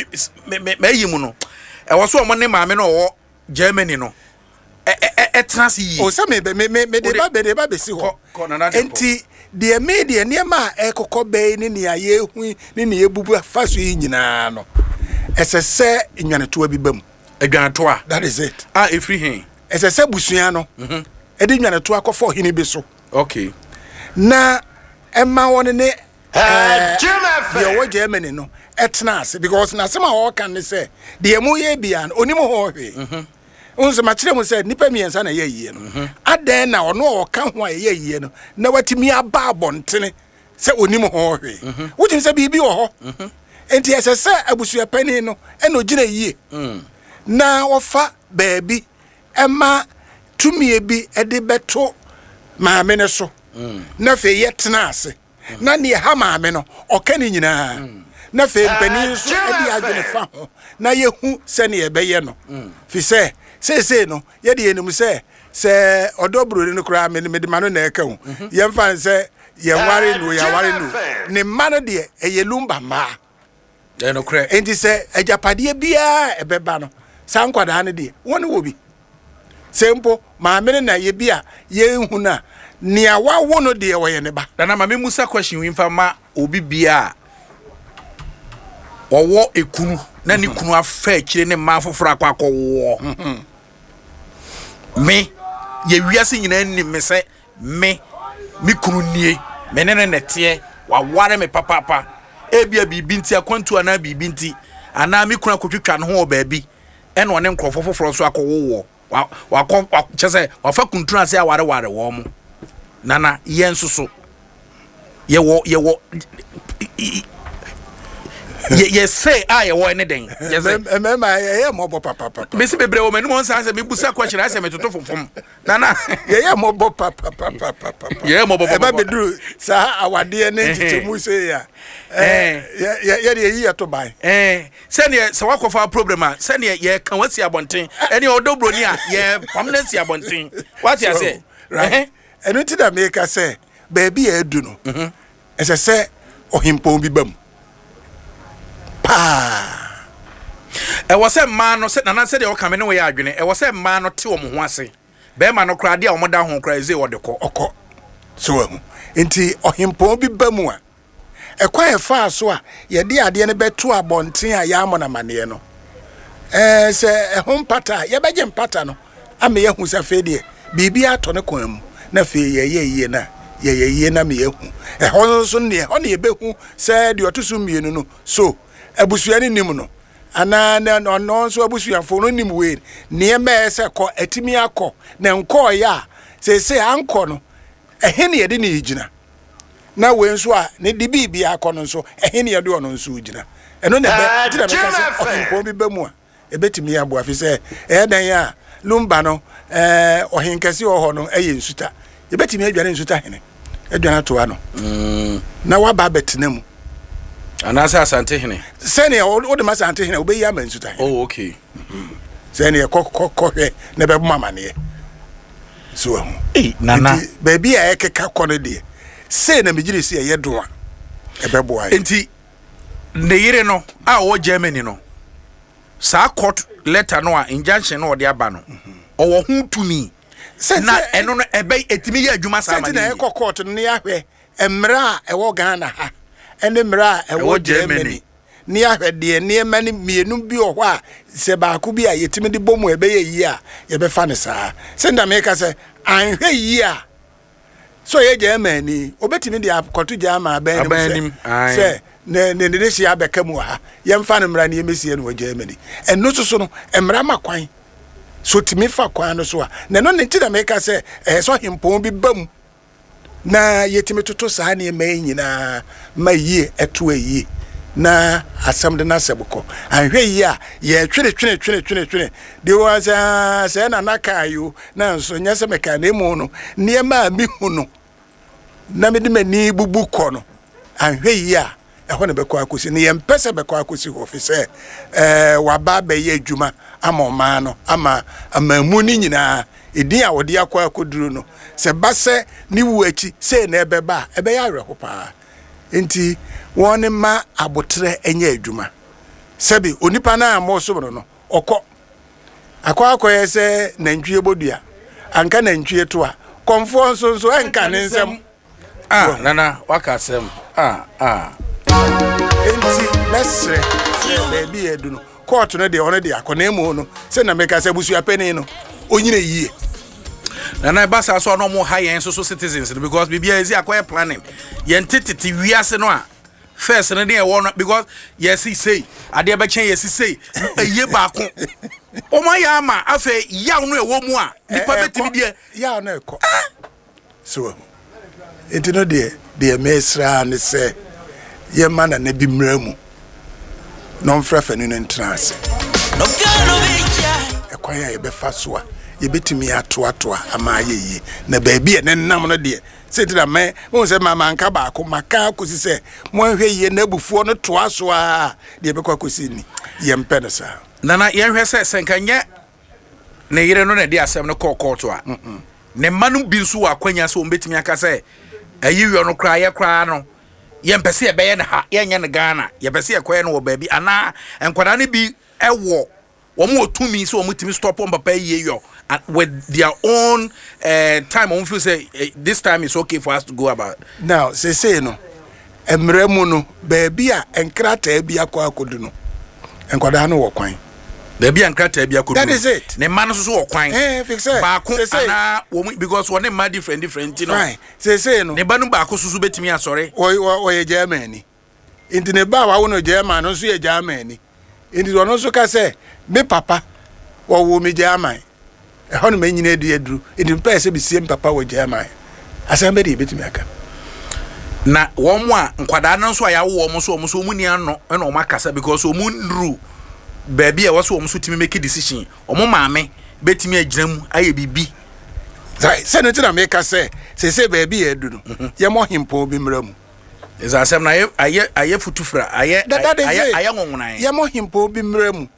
me me yimu no e wo so mo ne maame no wo Germany no e e e trans yi o se me me me de ba be de ba be si ho enti de me de ne ma e kokọ be ni ne aye hu ni ne ebubu afaso yi nyina no ese se nwaneto abi bam adwaneto a that is it ah e free hin ese se busua no mhm e de nwaneto akofo hini bi so okay na emma won ne eh de wo Germany no etna ase because na sema wo kan ne se de mu ye bia no onim ho hwe mhm unse ma kire mu se nipa miensa na ye yie no aden na ono wo ka ho ye yie no na watimi aba abontene se onim ho hwe wo tin se bibi wo ho mhm enti ese se abusua pani no e no gina yie mhm na wo fa baabi emma tumie bi e de beto maame ne so na fe yetna ase na ne ha maame no okani nyina na fe mpani so e de adwene fa ho na yehu se ne ye beye no fi se se se no ye de enum se se odobro ni kura me me de mano na eka hu ye mfa se ye ware no ya ware no ne mano de e ye lumba ma e no kra enti se ajapade bia e beba no sankwada ne de woni wo bi sempo maame na ye bia ye hu na nia wa wono de wo ye ne ba na maame musa question wi mfa ma obi bia owo ekunu na ni kunu afa kire ne ma foforo akwa akwo me ye wiase nyina ni me se me mi kunu nie me ne ne nete wa ware me papa papa e bia bibi nti akwantu ana bibi nti ana mi kunu akotwitwa ne ho baabi e no ne nkrofo foforo so akwo wa wa chese wa fa kuntura se aware ware wo mo nana yen soso ye wo ye wo ye ye say aye wo ne den ye say emema ye mo bo papa papa me se bebre wo menu mo nsa se me busa question ase me toto fofom nana ye ye mo bo papa papa papa ye mo bo papa eba bedru sa awade ne titemu se ya eh ye ye ye yi to bai eh se ne se wakofa problem a se ne ye kan wasi abonten ene odobro ni a ye permanent abonten what you say right enu ti da make say baby e edu no mhm ese se ohimpo bi bam pa e wo se ma no se nana se de o kame ne wo ya adwene e wo se ma no te o mo ho ase be ma no kra de a o mo da ho kra eze wo de ko okọ so hu enti ohimpo bi bam a e kwa e fa so a ye de ade ne beto abonten a ya mo na mane no eh se e ho mpata ye beje mpata no ame ye hu se fe de bibi ato ne kon mu na fe ye ye ye na ye ye ye na me yehu e ho so ne ho ne ye behu say de otoso mienu no so abusua ni nim no ana na no so abusua fo no nim we ne me ese ko atimi akọ na nko ya se se anko no ehe ne ye de ne yigina na we nso a ne de bibi akọ no nso ehe ne ye de ono nso yigina eno ne be tira me ka se ko bi be mu a ebetimi ya bo afi se e dan ya lumba no eh ohinkasi oho no eye nsuta ebetimi adwane nsuta hene adwana to ano mm na wa ba betena mu anasa asante hene sene o de masante hene obeyi ama nsuta hene oh okay sene kokokko hwe na be mama ne so eh nana baby a ekeka kono de se na migire si eye do a ebebo ayi enti ne yire no a wo Germany no sa court letter no a injunction no de aba no owo hu tumi na eno no ebe etimi ya adwuma sa ma na ekọ court no ya hwe emra ewo Ghana ha ene mra ewo Germany ni ahwe de ne ma ni mienu bi ohọ a se ba ku bi a yetimi de bomu ebe ye yi a ye be fa ne sa se nda me ka se anhwe yi a so ye Germany obetimi de akoto jama ba ni se ne ne ne shi abeka mu ha ye mfa ne mra ne ye mesie no Germany eno so so no emra makwan so timi fa kwan no so a na no ne ti da me ka se eh so hempon bi bam na yetimi toto sa ne ma nyina ma yie eto ayie na asam de na sebukọ anhwe yi a ye twene twene twene twene twene de wa sa se na nakayo na nso nya se meka na emu no ne ma mi hu no na me de mani bubu kọ no anhwe yi a ehọ ne bekọ akosi ne ye mpese bekọ akosi ofise eh wa ba be ye adwuma ama oma no ama amamu ni nyina edin a wode akọ akoduru no se base ni wu achi se na ebeba ebe ya awerho pa enti woni ma abotre enye adwuma sebi onipa na amoso no okọ akọ akọ se nantwie bodua anka nantwie to a konfo nso nso enka ne nsem ah nana waka sem ah ah enti mesre baby edu no court no de ono de akona emu no se na meka se busu apeni no onyine yie nana basa so no mo high so so citizens because bibia ezi akoye planning ye ntititi wiase no a first no dey won because yes he say ade be chen yes he say eye ba ko o ma ya ma afa ya no e wo mu a nipa betimi de ya no e ko so enti no de de mesra ne se ye mana na bi mramu no mfrafa ni ntrance no kano bicha ekwaya ye be faso a ye betimi ato ato ama yeyi na baabi e nenam no de se tira me won se mama nka ba ko maka kosi se mo hwe ye na bufuo no to aso a de be kwa kosi ni ye mpe no sa nana ye hwe se senkanye ne yire no na de asem no kokoto a ne manu bi nso akwanya so betimi aka se ayi wi no kra ye kra no ye mpese e be ye ne ha ye nya ne Ghana ye pese ye koye no wo baabi ana enkwada ne bi ewo womo otumi so womo timi stop on papa ye yo with their own uh, time on feel say uh, this time is okay for us to go about now say say no emremu no baabi a enkrata bi akọ akodu no enkwada no wo kwan baabi enkrata bi akodu that is it ne man so so wo kwan eh fix it ba ko ana wo because one ma different different you know right say say no ne ba no ba ko susu betimi asore o o ye Germany inti ne ba wa wo no Germany no so ye Germany inti wo no so ka say me papa wo wo me Germany e hono me nyina edu eduru inti mpa se bi sie papa wo Germany asambe de betimi aka na wo mo a nkwada no so ya wo mo so mo so mu ni ano e na o makasa because o mu nru baabi e wo so o mo so timi make decision o mo maame betimi agiram aye bibi sai se no tina make say se se baabi e edu no ye mo himpo bi mramu is asem na aye aye futufra aye aye aye ngonwonan ye mo himpo bi mramu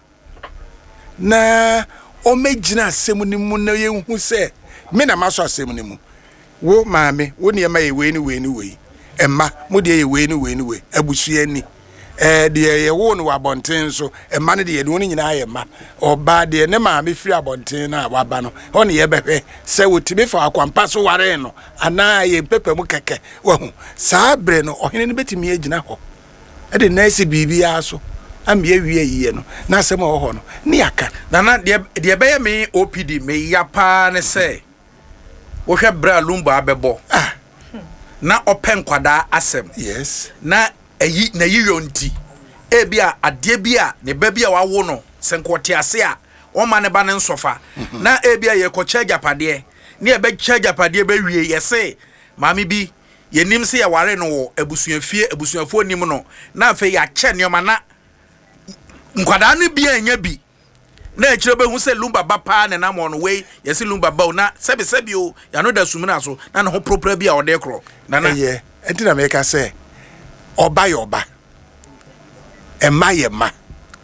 na o megina asem ni mu na ye hu se me na maso asem ni mu wo maame wo ne ma ye we ni we ni we emma mo de ye we ni we ni we abusua ni eh de ye wo no wabonten so emma ne de ye no nyina ye ma oba de ne maame firi abonten na waba no ho ne ye behwe se wotibe fa akwampa so ware no ana ye pepe mu keke wo hu saa bre no ohene ne betimi agina ho e de na ese bibia so am ye wie yie no na asem ho ho no ni aka na na de de be ye me O P D me ya pa ne se wo hwe bra lumba abebo ah na open kwada asem yes na eyi na yiyo nti e bia ade bia ne ba bia wawo no senkote ase a o ma ne ba ne nsofa na e bia ye ko charge apade ne e be charge apade be wie yese maami bi ye nim se ya ware no wo abusuafie abusuafo nim no na afa ya che ne ma na nkwada ne bia anya bi na ekire be hu se lumba ba pa ne na mo no we yesi lumba ba na sebi sebi o ya no da sumina so na ne ho propra bia o de kro na na ye enti na make say oba yoba ema ye ma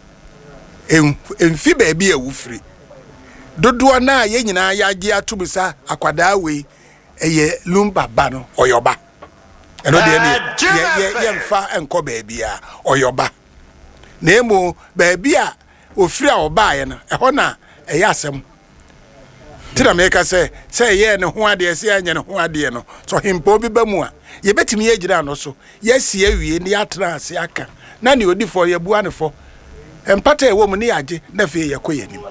emfi ba bia ewufri dodo na ye nyina ya agi atumusa akwada we eye lumba ba no oyoba eno de ne ye ye mfa enko ba bia oyoba na emo ba bia ofiri a oba ye no eho na eye asem tira meka se se ye ne ho ade se anya ne ho ade no so himpo bi ba mu a ye betimi ye gira no so ye sie awie ne atra ase aka na ne odi fo ye bua ne fo empata ewo mu ne age na fe ye koye ni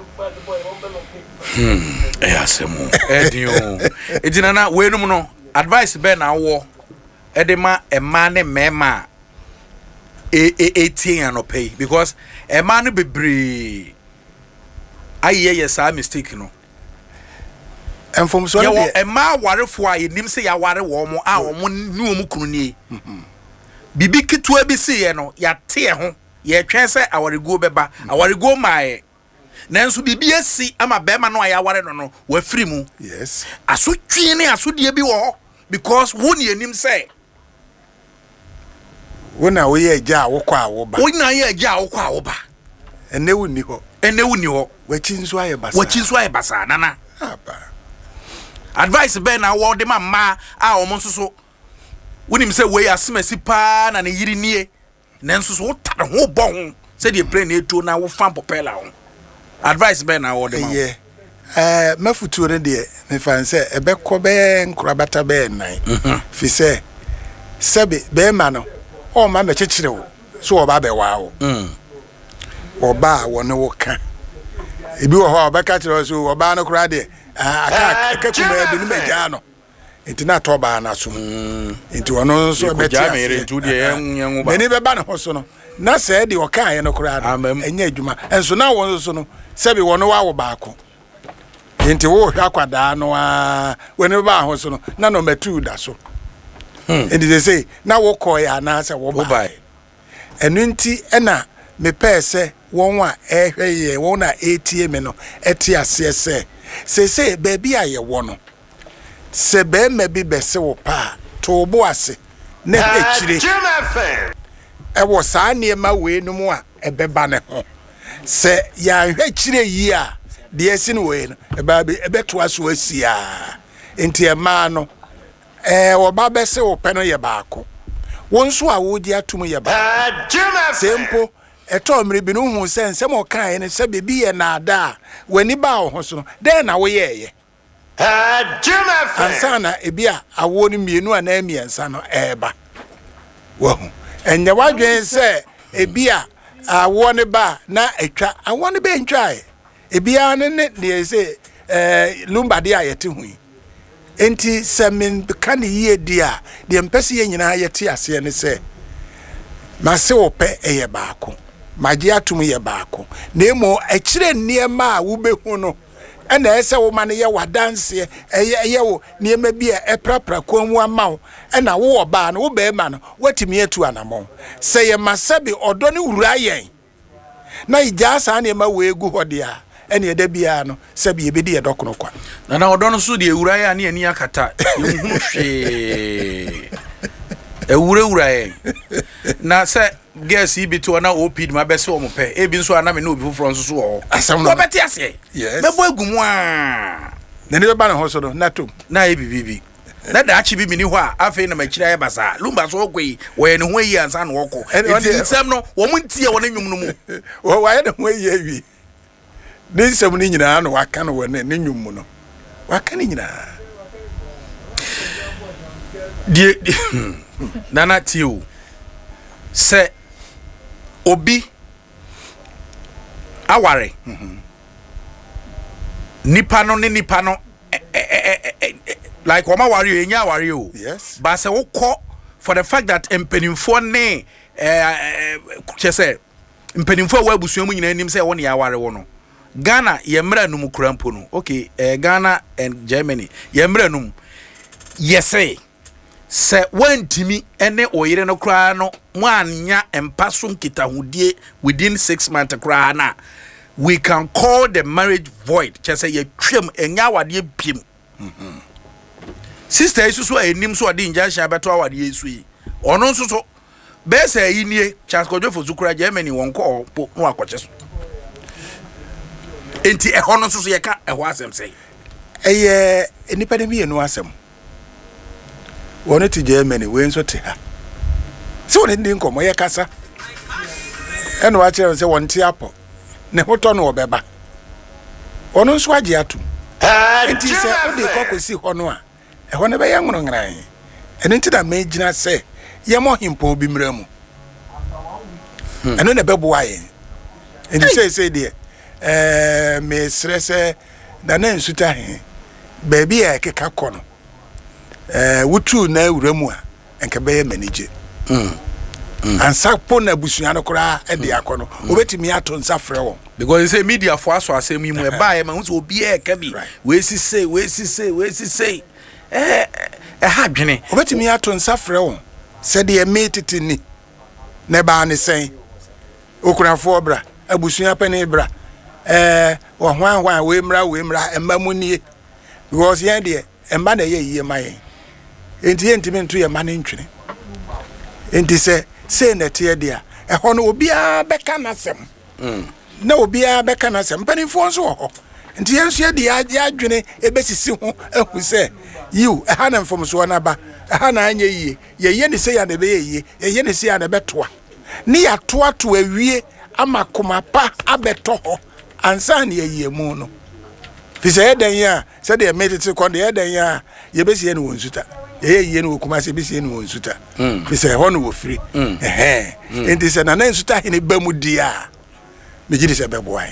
hmm eh asemu edio edina na we no no advice be na wo edema ema ne mema e e eighteen no pay because ema no bebre aye ye sa mistake no enfom so no e ma warefo a yenim se ya ware wo mo a wo mo nu mu kunu ni bibi kitua bi se ye no ya te ho ye twen se awarego beba awarego mae nanso bibi asi ama bema no ya ware no no wa firi mu yes aso twi ne aso de bi wo because wo ne yenim se wona wo ye ja wo kwa wo ba wona ye ja wo kwa wo ba ene wo ni ho ene wo ni ho wachi nso aye basa wachi nso aye basa nana aba advice be na wo de mama a o mo nso wonim se we asemasi pa na ne yiri nie nanso so wota ho bon se de play na etuo na wo fan popela ho advice be na wo de mama ye eh mafutuo ne de me fan se ebekọ be nkurabata be nan fi se sebe be ma no o ma me chechire wo so oba be wa wo mm oba wo ne wo ka ebi wo ho oba ka chire so oba no kura de aka aka kuma bi ni meja no enti na to ba na so enti wono so be tia mere ntu de yenwu ba meni be ba ne ho so no na se de o ka ye no kura no enya adwuma enso na wo so no sebe wono wa wo ba ko enti wo hwa kwada no a woni ba ho so no na no matu da so enti they say na wo ko ya na se wo ba enu nti ena me pese won wa ehwe ye won na A T M no eti ase se se se baby aye wo no se be me bi bese wo pa to bo ase na echire e wo sa ne ma we no mu a ebeba ne ho se ya hwe chire yi a de esi no we no eba bi ebeto aso asia enti e ma no eh wo ba bese wo pe no ye baako won so a wo di atum ye ba sempo eto mre bi no hu se nsem o kan ne se bebi ye na ada wani ba wo ho so no den na wo ye ye eh juma ansa na ebi a awo ni mienu ana amiensa no eba wo hu enye wadwen se ebi a awo ne ba na etwa awo ne be ntwa ebi a ne ne de se eh lumba de ayete hu enti semen kan ye dia de mpese ye nyina yete ase ne se mase ope eye baako magia atum ye baako na emo akire niema a wo behu no ena ese wo mane ye wadanse eye eye wo niema bi e eprapra kwamu amawo ena wo oba no wo be ma no watimi etu anamo se ye masabi odo ne wura yen na ija sa niema wo egu hode a ene eda bia no sabi ebedi edokono kwa na na odo no so de ewura ya ne ani akata ehunu hwe ewura wura yen na se guess ibi to na opid ma be se o mo pe e bi nso ana me na obi fufuro nso so wo wo beti ase me bo egumu a na ne ba na ho so no na tom na e bibibi na da achi bibi ni ho a afi na makira ya basa lumba so ogwe wo ye ne ho yi ansa na woko enti nsem no wo mu ntie wo na nwum no mu wo wa ye ne ho yi awi ne nsem ni nyina no waka no wo ne nwum mu no waka ni nyina die nana tiu se obi aware nipa no ne nipa no like wama wari enya wari o yes but say wokọ for the fact that empenimfo ne eh chese empenimfo wa abusuamu nyina anim say won ya ware wo no Ghana yemra num kurampo no okay eh, Ghana and Germany yemra num yesay se wantimi ene oyire no kra no mo anya empaso nkitahudie within six months kra na we can call the marriage void chese ye twem enya wade biem mhm sister isu so enim so ade injunction abeto awade yesu yi ono nso so be say yinie Chaskojo Fozukura Germany wonko po no akoche so enti e hono nso so ye ka e ho asem sei eye enipa de mi enu asem wonu ti Germany we nso te ha se woni ndi nkomo ye kasa eno wa kire se won ti apo ne hoto no obeba onu nso age atu enti se odi kokosi hono a e hono be ye nworo ngran eno nti da me gina se ye mo himpo obi mramu eno ne bebo aye enti se se de eh me stresse da na nsuta he baby e keka kono eh wutu na ewuramu a enka be ye manage mm ansa po na busua no kora e de akono obetimi ato nsa frɛ wo because say media for aso asem yi mu e ba e ma hu so obi e ka bi we si say we si say we si say eh eh ha dwene obetimi ato nsa frɛ wo sɛ de metiti ni ne ba ne sɛn okurafo obra abusua pani bra eh wo hwan hwan we mra we mra emma munie because ye de emma na ye yie maye enti enti ntu ye ma ne ntwene enti se se na tie de a ɛhɔ no obia bɛka nasɛm mm na obia bɛka nasɛm panimfo nso wɔ hɔ nti yenso de adwene ebesisi ho ahu sɛ you ɛha na mfom so na ba ɛha na anya yie ye ye ne se ya na be yie ye ye ne se ya na bɛtoa ne ya toa to awie ama koma pa abɛtɔ hɔ ansa ne yie mu no fi sɛ eden ya sɛ de medite kɔ de eden ya ye besi ye ne wonsuta ye ye ne okuma sɛ besi ye ne wonsuta fi sɛ hɔ no wo firi ɛhɛ enti sɛ na na nsuta he ne ba mu dia me gidi sɛ bɛboa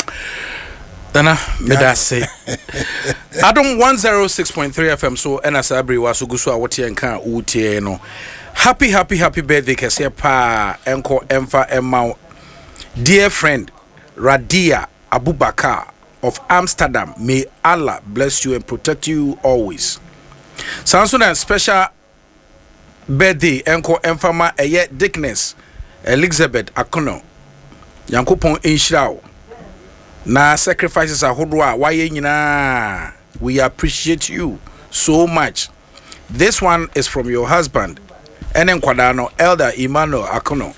Dana medase Adom one oh six point three F M so ena sabri waso guso a wote enka utie no happy happy happy birthday kese pa enko emfa emma dear friend Radia Abubakar of Amsterdam, may Allah bless you and protect you always. Samson and special birthday enko emfama eye Dickness Elizabeth Akono Yankopon enhyira na sacrifices ahodo a waye nyina. We appreciate you so much. This one is from your husband enen kwadano Elder Emmanuel Akono,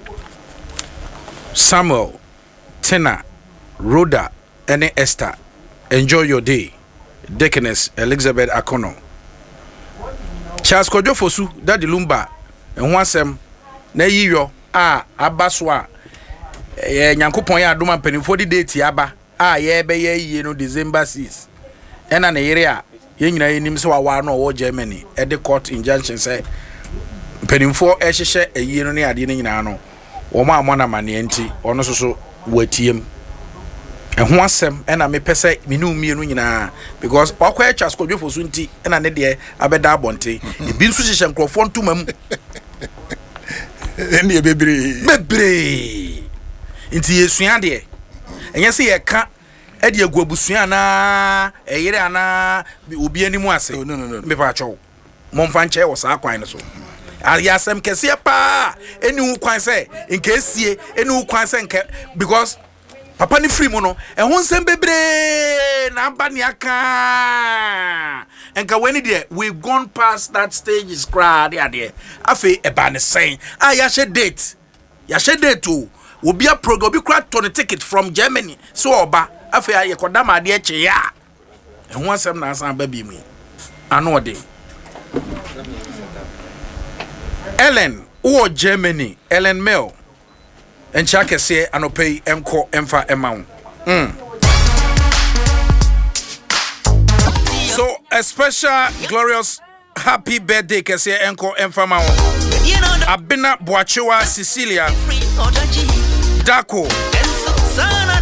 Samuel, Tina, Rhoda, and Esther. Enjoy your day. Deaconess Elizabeth Akono. Charles Kojo Fosu, Daddy Lumba, and Wansem, Neyo, ah, Abaswa, eh, Yankupon ya Duma Penny forty days yaba, ah, ye be ye, no December six. And an area, Yena in him so a one or Germany, at the court injunction say, Penny four Eshe, a year near Adinano, or my mona manienti, or no so wait him. And one sem and I may per se me no me nyina because okwa Chaskojo Fosunti and ane de abeda bonte e bi nso hyehyem krofon to mam ene bebre bebre nti yesua de enye se ye ka e de aguabusua na eyire ana obi animu ase no no no me pa cho momfa nche wo sa kwan so ya sem kese pa eni hu kwan se nke sie eni hu kwan se nke because papa ni free mo no e ho nsem bebre na aba ni aka enka when there we've gone past that stage is crowd there there afi e ba ne sen ah ya she date ya she date o obi a program obi crowd to the ticket from Germany so oba afi ya yekoda ma de eche ya e ho nsem na asan ba bi mi ano ode Ellen o Germany Ellen Mel and Chaka say anope enko emfa emau. Mm. So a special glorious happy birthday kese enko emfa mau. Abina Boachewa Cecilia Dako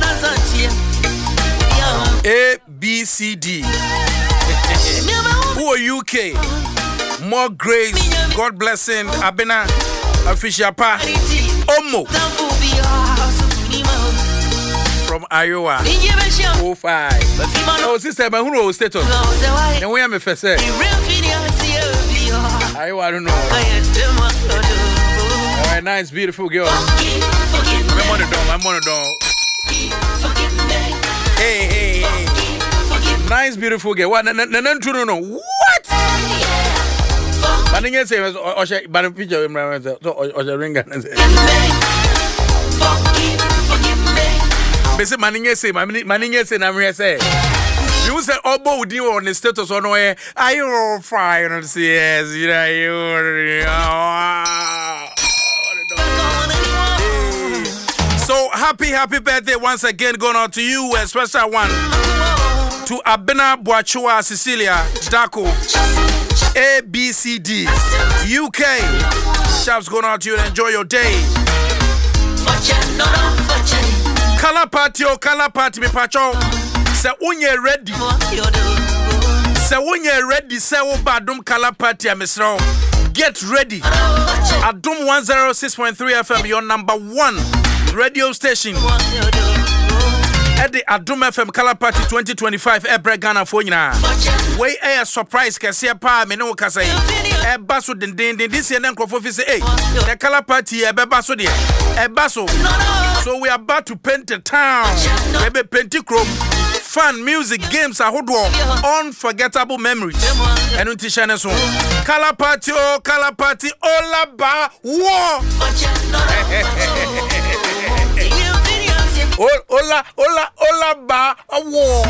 A B C D. Who Omo U K. More grace, God blessing, Abena, official pa. Omo. From Iowa. Oh five. Oh sister, but who knows status? And we am a first. Iowa, I don't know. Alright, nice, beautiful girl. I'm on the door, I'm on the door. Hey, hey, hey. Nice, beautiful girl. What? No, no, no, no, no. What? I think I say, Osha, but a picture of my Osha Ringa. Bese maninge say, maninge say, I'm here say. You say, oh, both you on the status on where are you all fine? And say, yes, you know, you. So happy, happy birthday once again going on to you, a special one to Abena Boachua Cecilia Dako A B C D U K. Shouts going on to you and enjoy your day. Color party, oh, color party, me pacho. Say when you're ready. Say when you're ready, say oh, badum color party, I'm Mister Get ready. Adum one oh six point three F M, your number one radio station. At the Adum F M Color Party twenty twenty-five, Ebre Ghana for you now. Way a surprise, Cassia Pa, Meno Casay, a basso din din din this year, then Crawford say, hey, the Color Party, a basso dear, a basso. So we are about to paint the town. Maybe Pentichrome, fun, music, games, a hood war, unforgettable memories. And until Shana soon. Color Party, oh, Color Party, oh, la ba, war. Ola, ola, ola, ba, a war.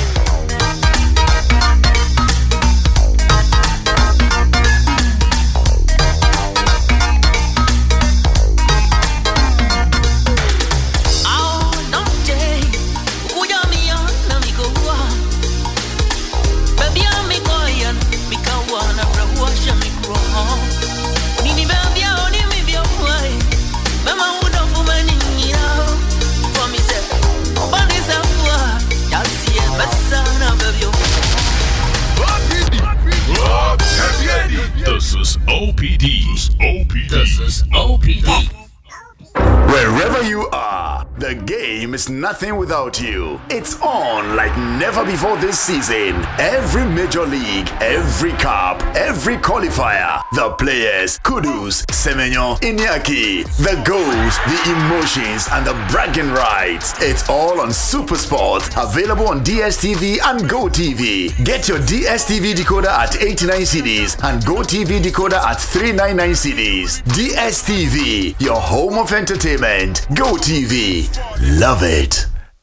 This is O P D. O P D. This is O P D. Wherever you are, the game is nothing without you. It's on like never before this season. Every major league, every cup, every qualifier, the players, Kudus, Semenyo, Iñaki, the goals, the emotions, and the bragging rights. It's all on SuperSport, available on D S T V and GoTV. Get your D S T V decoder at eighty-nine cedis and GoTV decoder at three hundred ninety-nine cedis. D S T V, your home of entertainment. GoTV. Love it.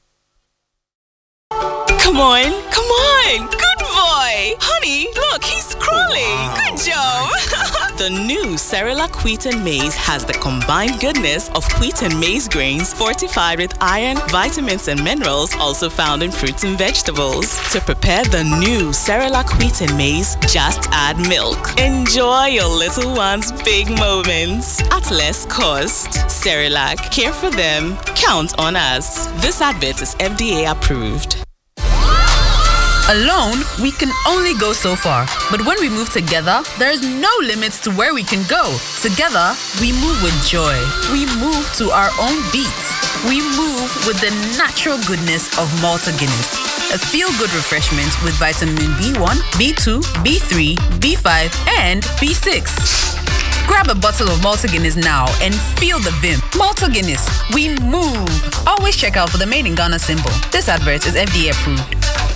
Come on, come on. Good boy. Honey, look, he's crawling. Good job. The new Cerelac Wheat and Maize has the combined goodness of wheat and maize grains fortified with iron, vitamins, and minerals also found in fruits and vegetables. To prepare the new Cerelac Wheat and Maize, just add milk. Enjoy your little one's big moments at less cost. Cerelac, care for them, count on us. This advert is F D A approved. Alone, we can only go so far. But when we move together, there's no limits to where we can go. Together, we move with joy. We move to our own beats. We move with the natural goodness of Malta Guinness. A feel-good refreshment with vitamin B one, B two, B three, B five, and B six. Grab a bottle of Malta Guinness now and feel the vim. Malta Guinness, we move. Always check out for the Made in Ghana symbol. This advert is F D A approved.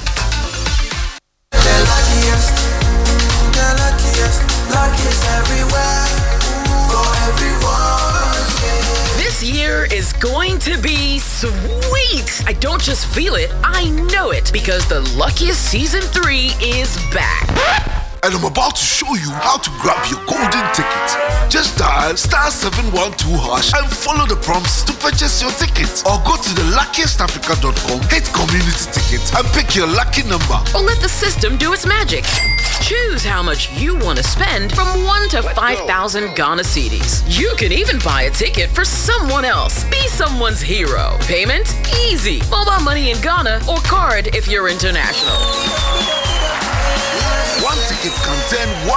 Luckiest, the luckiest, luckiest everywhere, for everyone. This year is going to be sweet. I don't just feel it, I know it, because the Luckiest Season three is back. And I'm about to show you how to grab your golden ticket. Just dial star seven one two hash and follow the prompts to purchase your ticket. Or go to the luckiest africa dot com, hit community tickets, and pick your lucky number. Or let the system do its magic. Choose how much you want to spend from one to five thousand Ghana cedis. You can even buy a ticket for someone else. Be someone's hero. Payment? Easy. Mobile money in Ghana or card if you're international. One ticket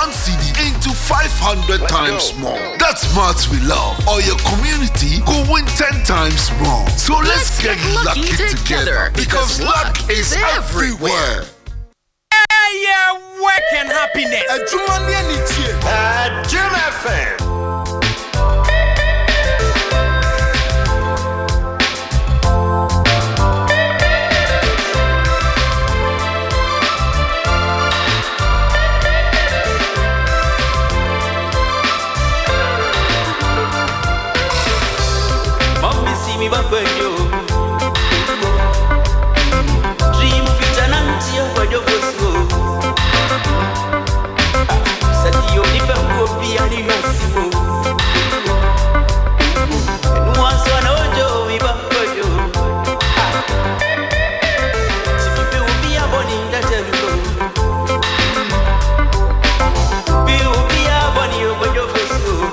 one C D into five hundred times more. That's Smarts we love. Or your community go win ten times more. So let's, let's get, get lucky, lucky together, together because, because luck is everywhere. Hey, yeah, work and happiness. A Jumani and Jim F M. Me back when you dream future nanti ya kwa jofu sgo sati yo nipe mkopi ya ni masimo nuanso na ojo me back when you tipipe ubi ya boni ndate lulo bi ubi ya boni yo kwa jofu sgo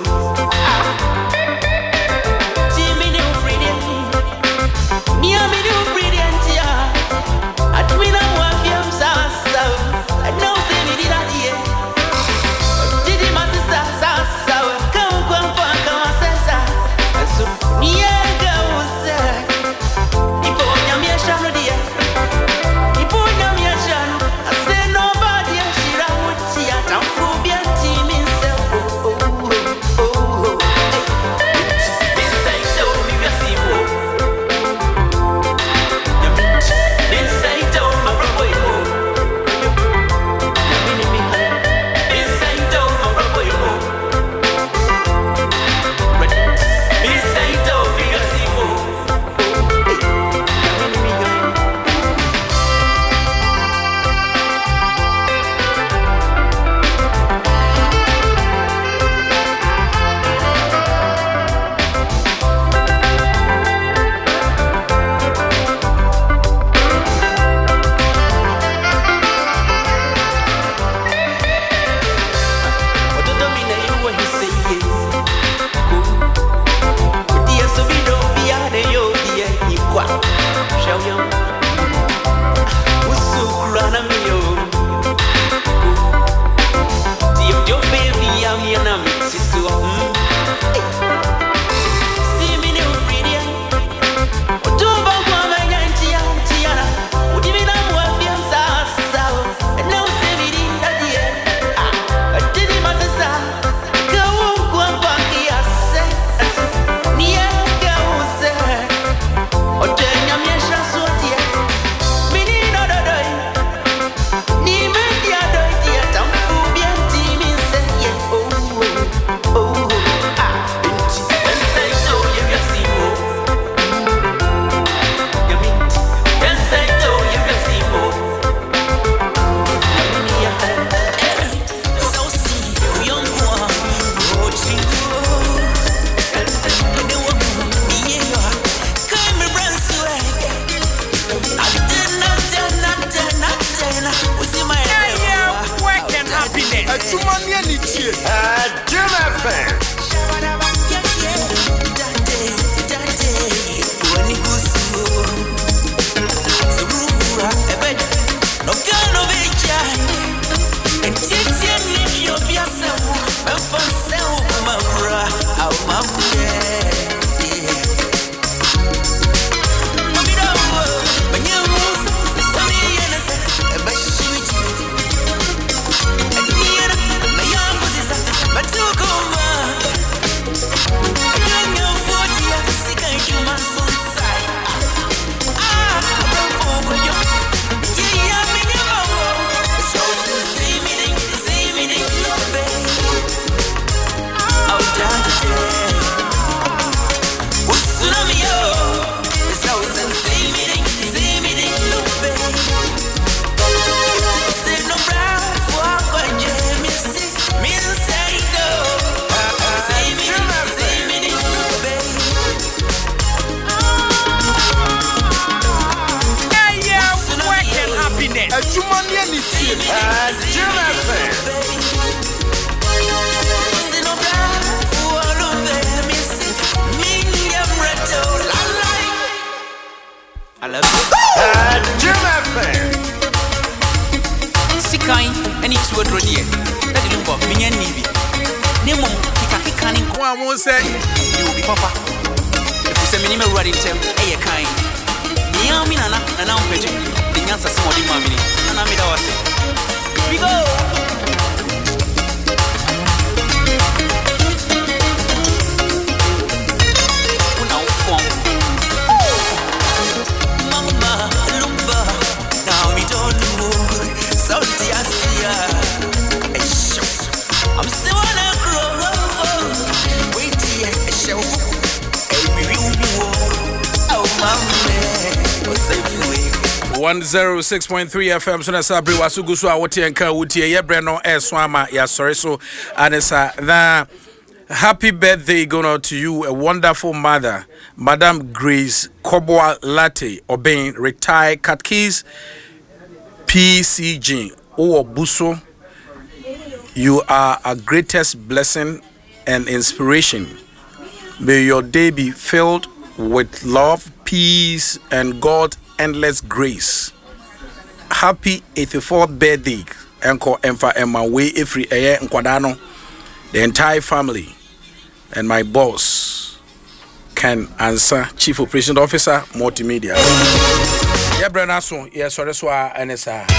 Sikai, and it's what Rodier. Lumbo, Minion Nibi. Nemo, Kika Kikanin, One more say, you will be papa. If you say minimum running term, a kind. Niamina, and now Pedro, the answer some of the mammy, and I made our say. We go. Now, form. Mama, Lumba, now we don't know. Something I see. I'm still on a grow. Wait till I show. Oh, my man. one oh six point three F M so na sabri wasugu so awote enka wotie ye bre no eso ama ya sore so anesa na happy birthday going out to you, a wonderful mother, Madam Grace Koboa Latte Obeng, retired Catkis P C G O Buso. You are a greatest blessing and inspiration. May your day be filled with love, peace, and God's endless grace. Happy eighty-fourth birthday, Enko Emfa Emma Way Ifri Eye Nkwadano, the entire family, and my boss, Ken Answer, Chief Operations Officer, Multimedia. Yeah, Brenna, so yes, sorry, so N S A.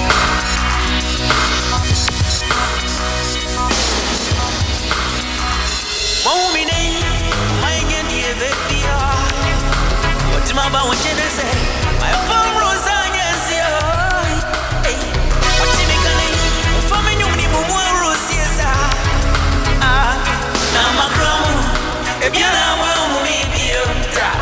Mama wonchene se my phone Rosanna hey what you make a for me nyum ni mumu Rosiesa ah na makrom e bia na wa mu mi biota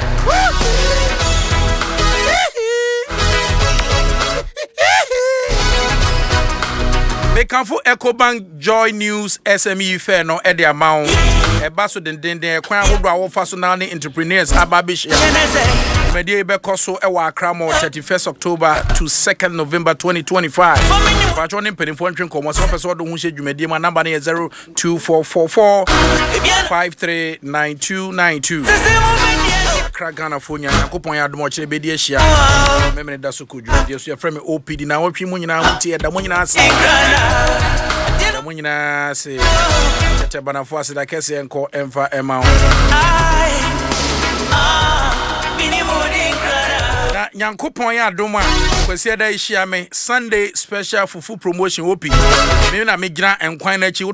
Mekanfo EcoBank Joy News S M E fair no e de amount e baso den den den kwan hodo a wo fa so na ne entrepreneurs ababish Media be koso e wa Accra mo thirty-first October to second November twenty twenty-five. Pacho ne penifo ntwen komo so person do hu hye dwumadie ma number na zero two four four four five three nine two nine two. Accra Ghana fonya yakopon ya domo kire be di ahia. Memene da so ko dwumadie so ya frame O P D na wotwe mu nyina huti e da mu nyina ase. Da mu nyina ase. Tete banafo ase da kese enko emfa ema ho. Na Nyankopon ya adom a kwesi da ihia me Sunday special fufu promotion O P. Me na me gina enkwan na chi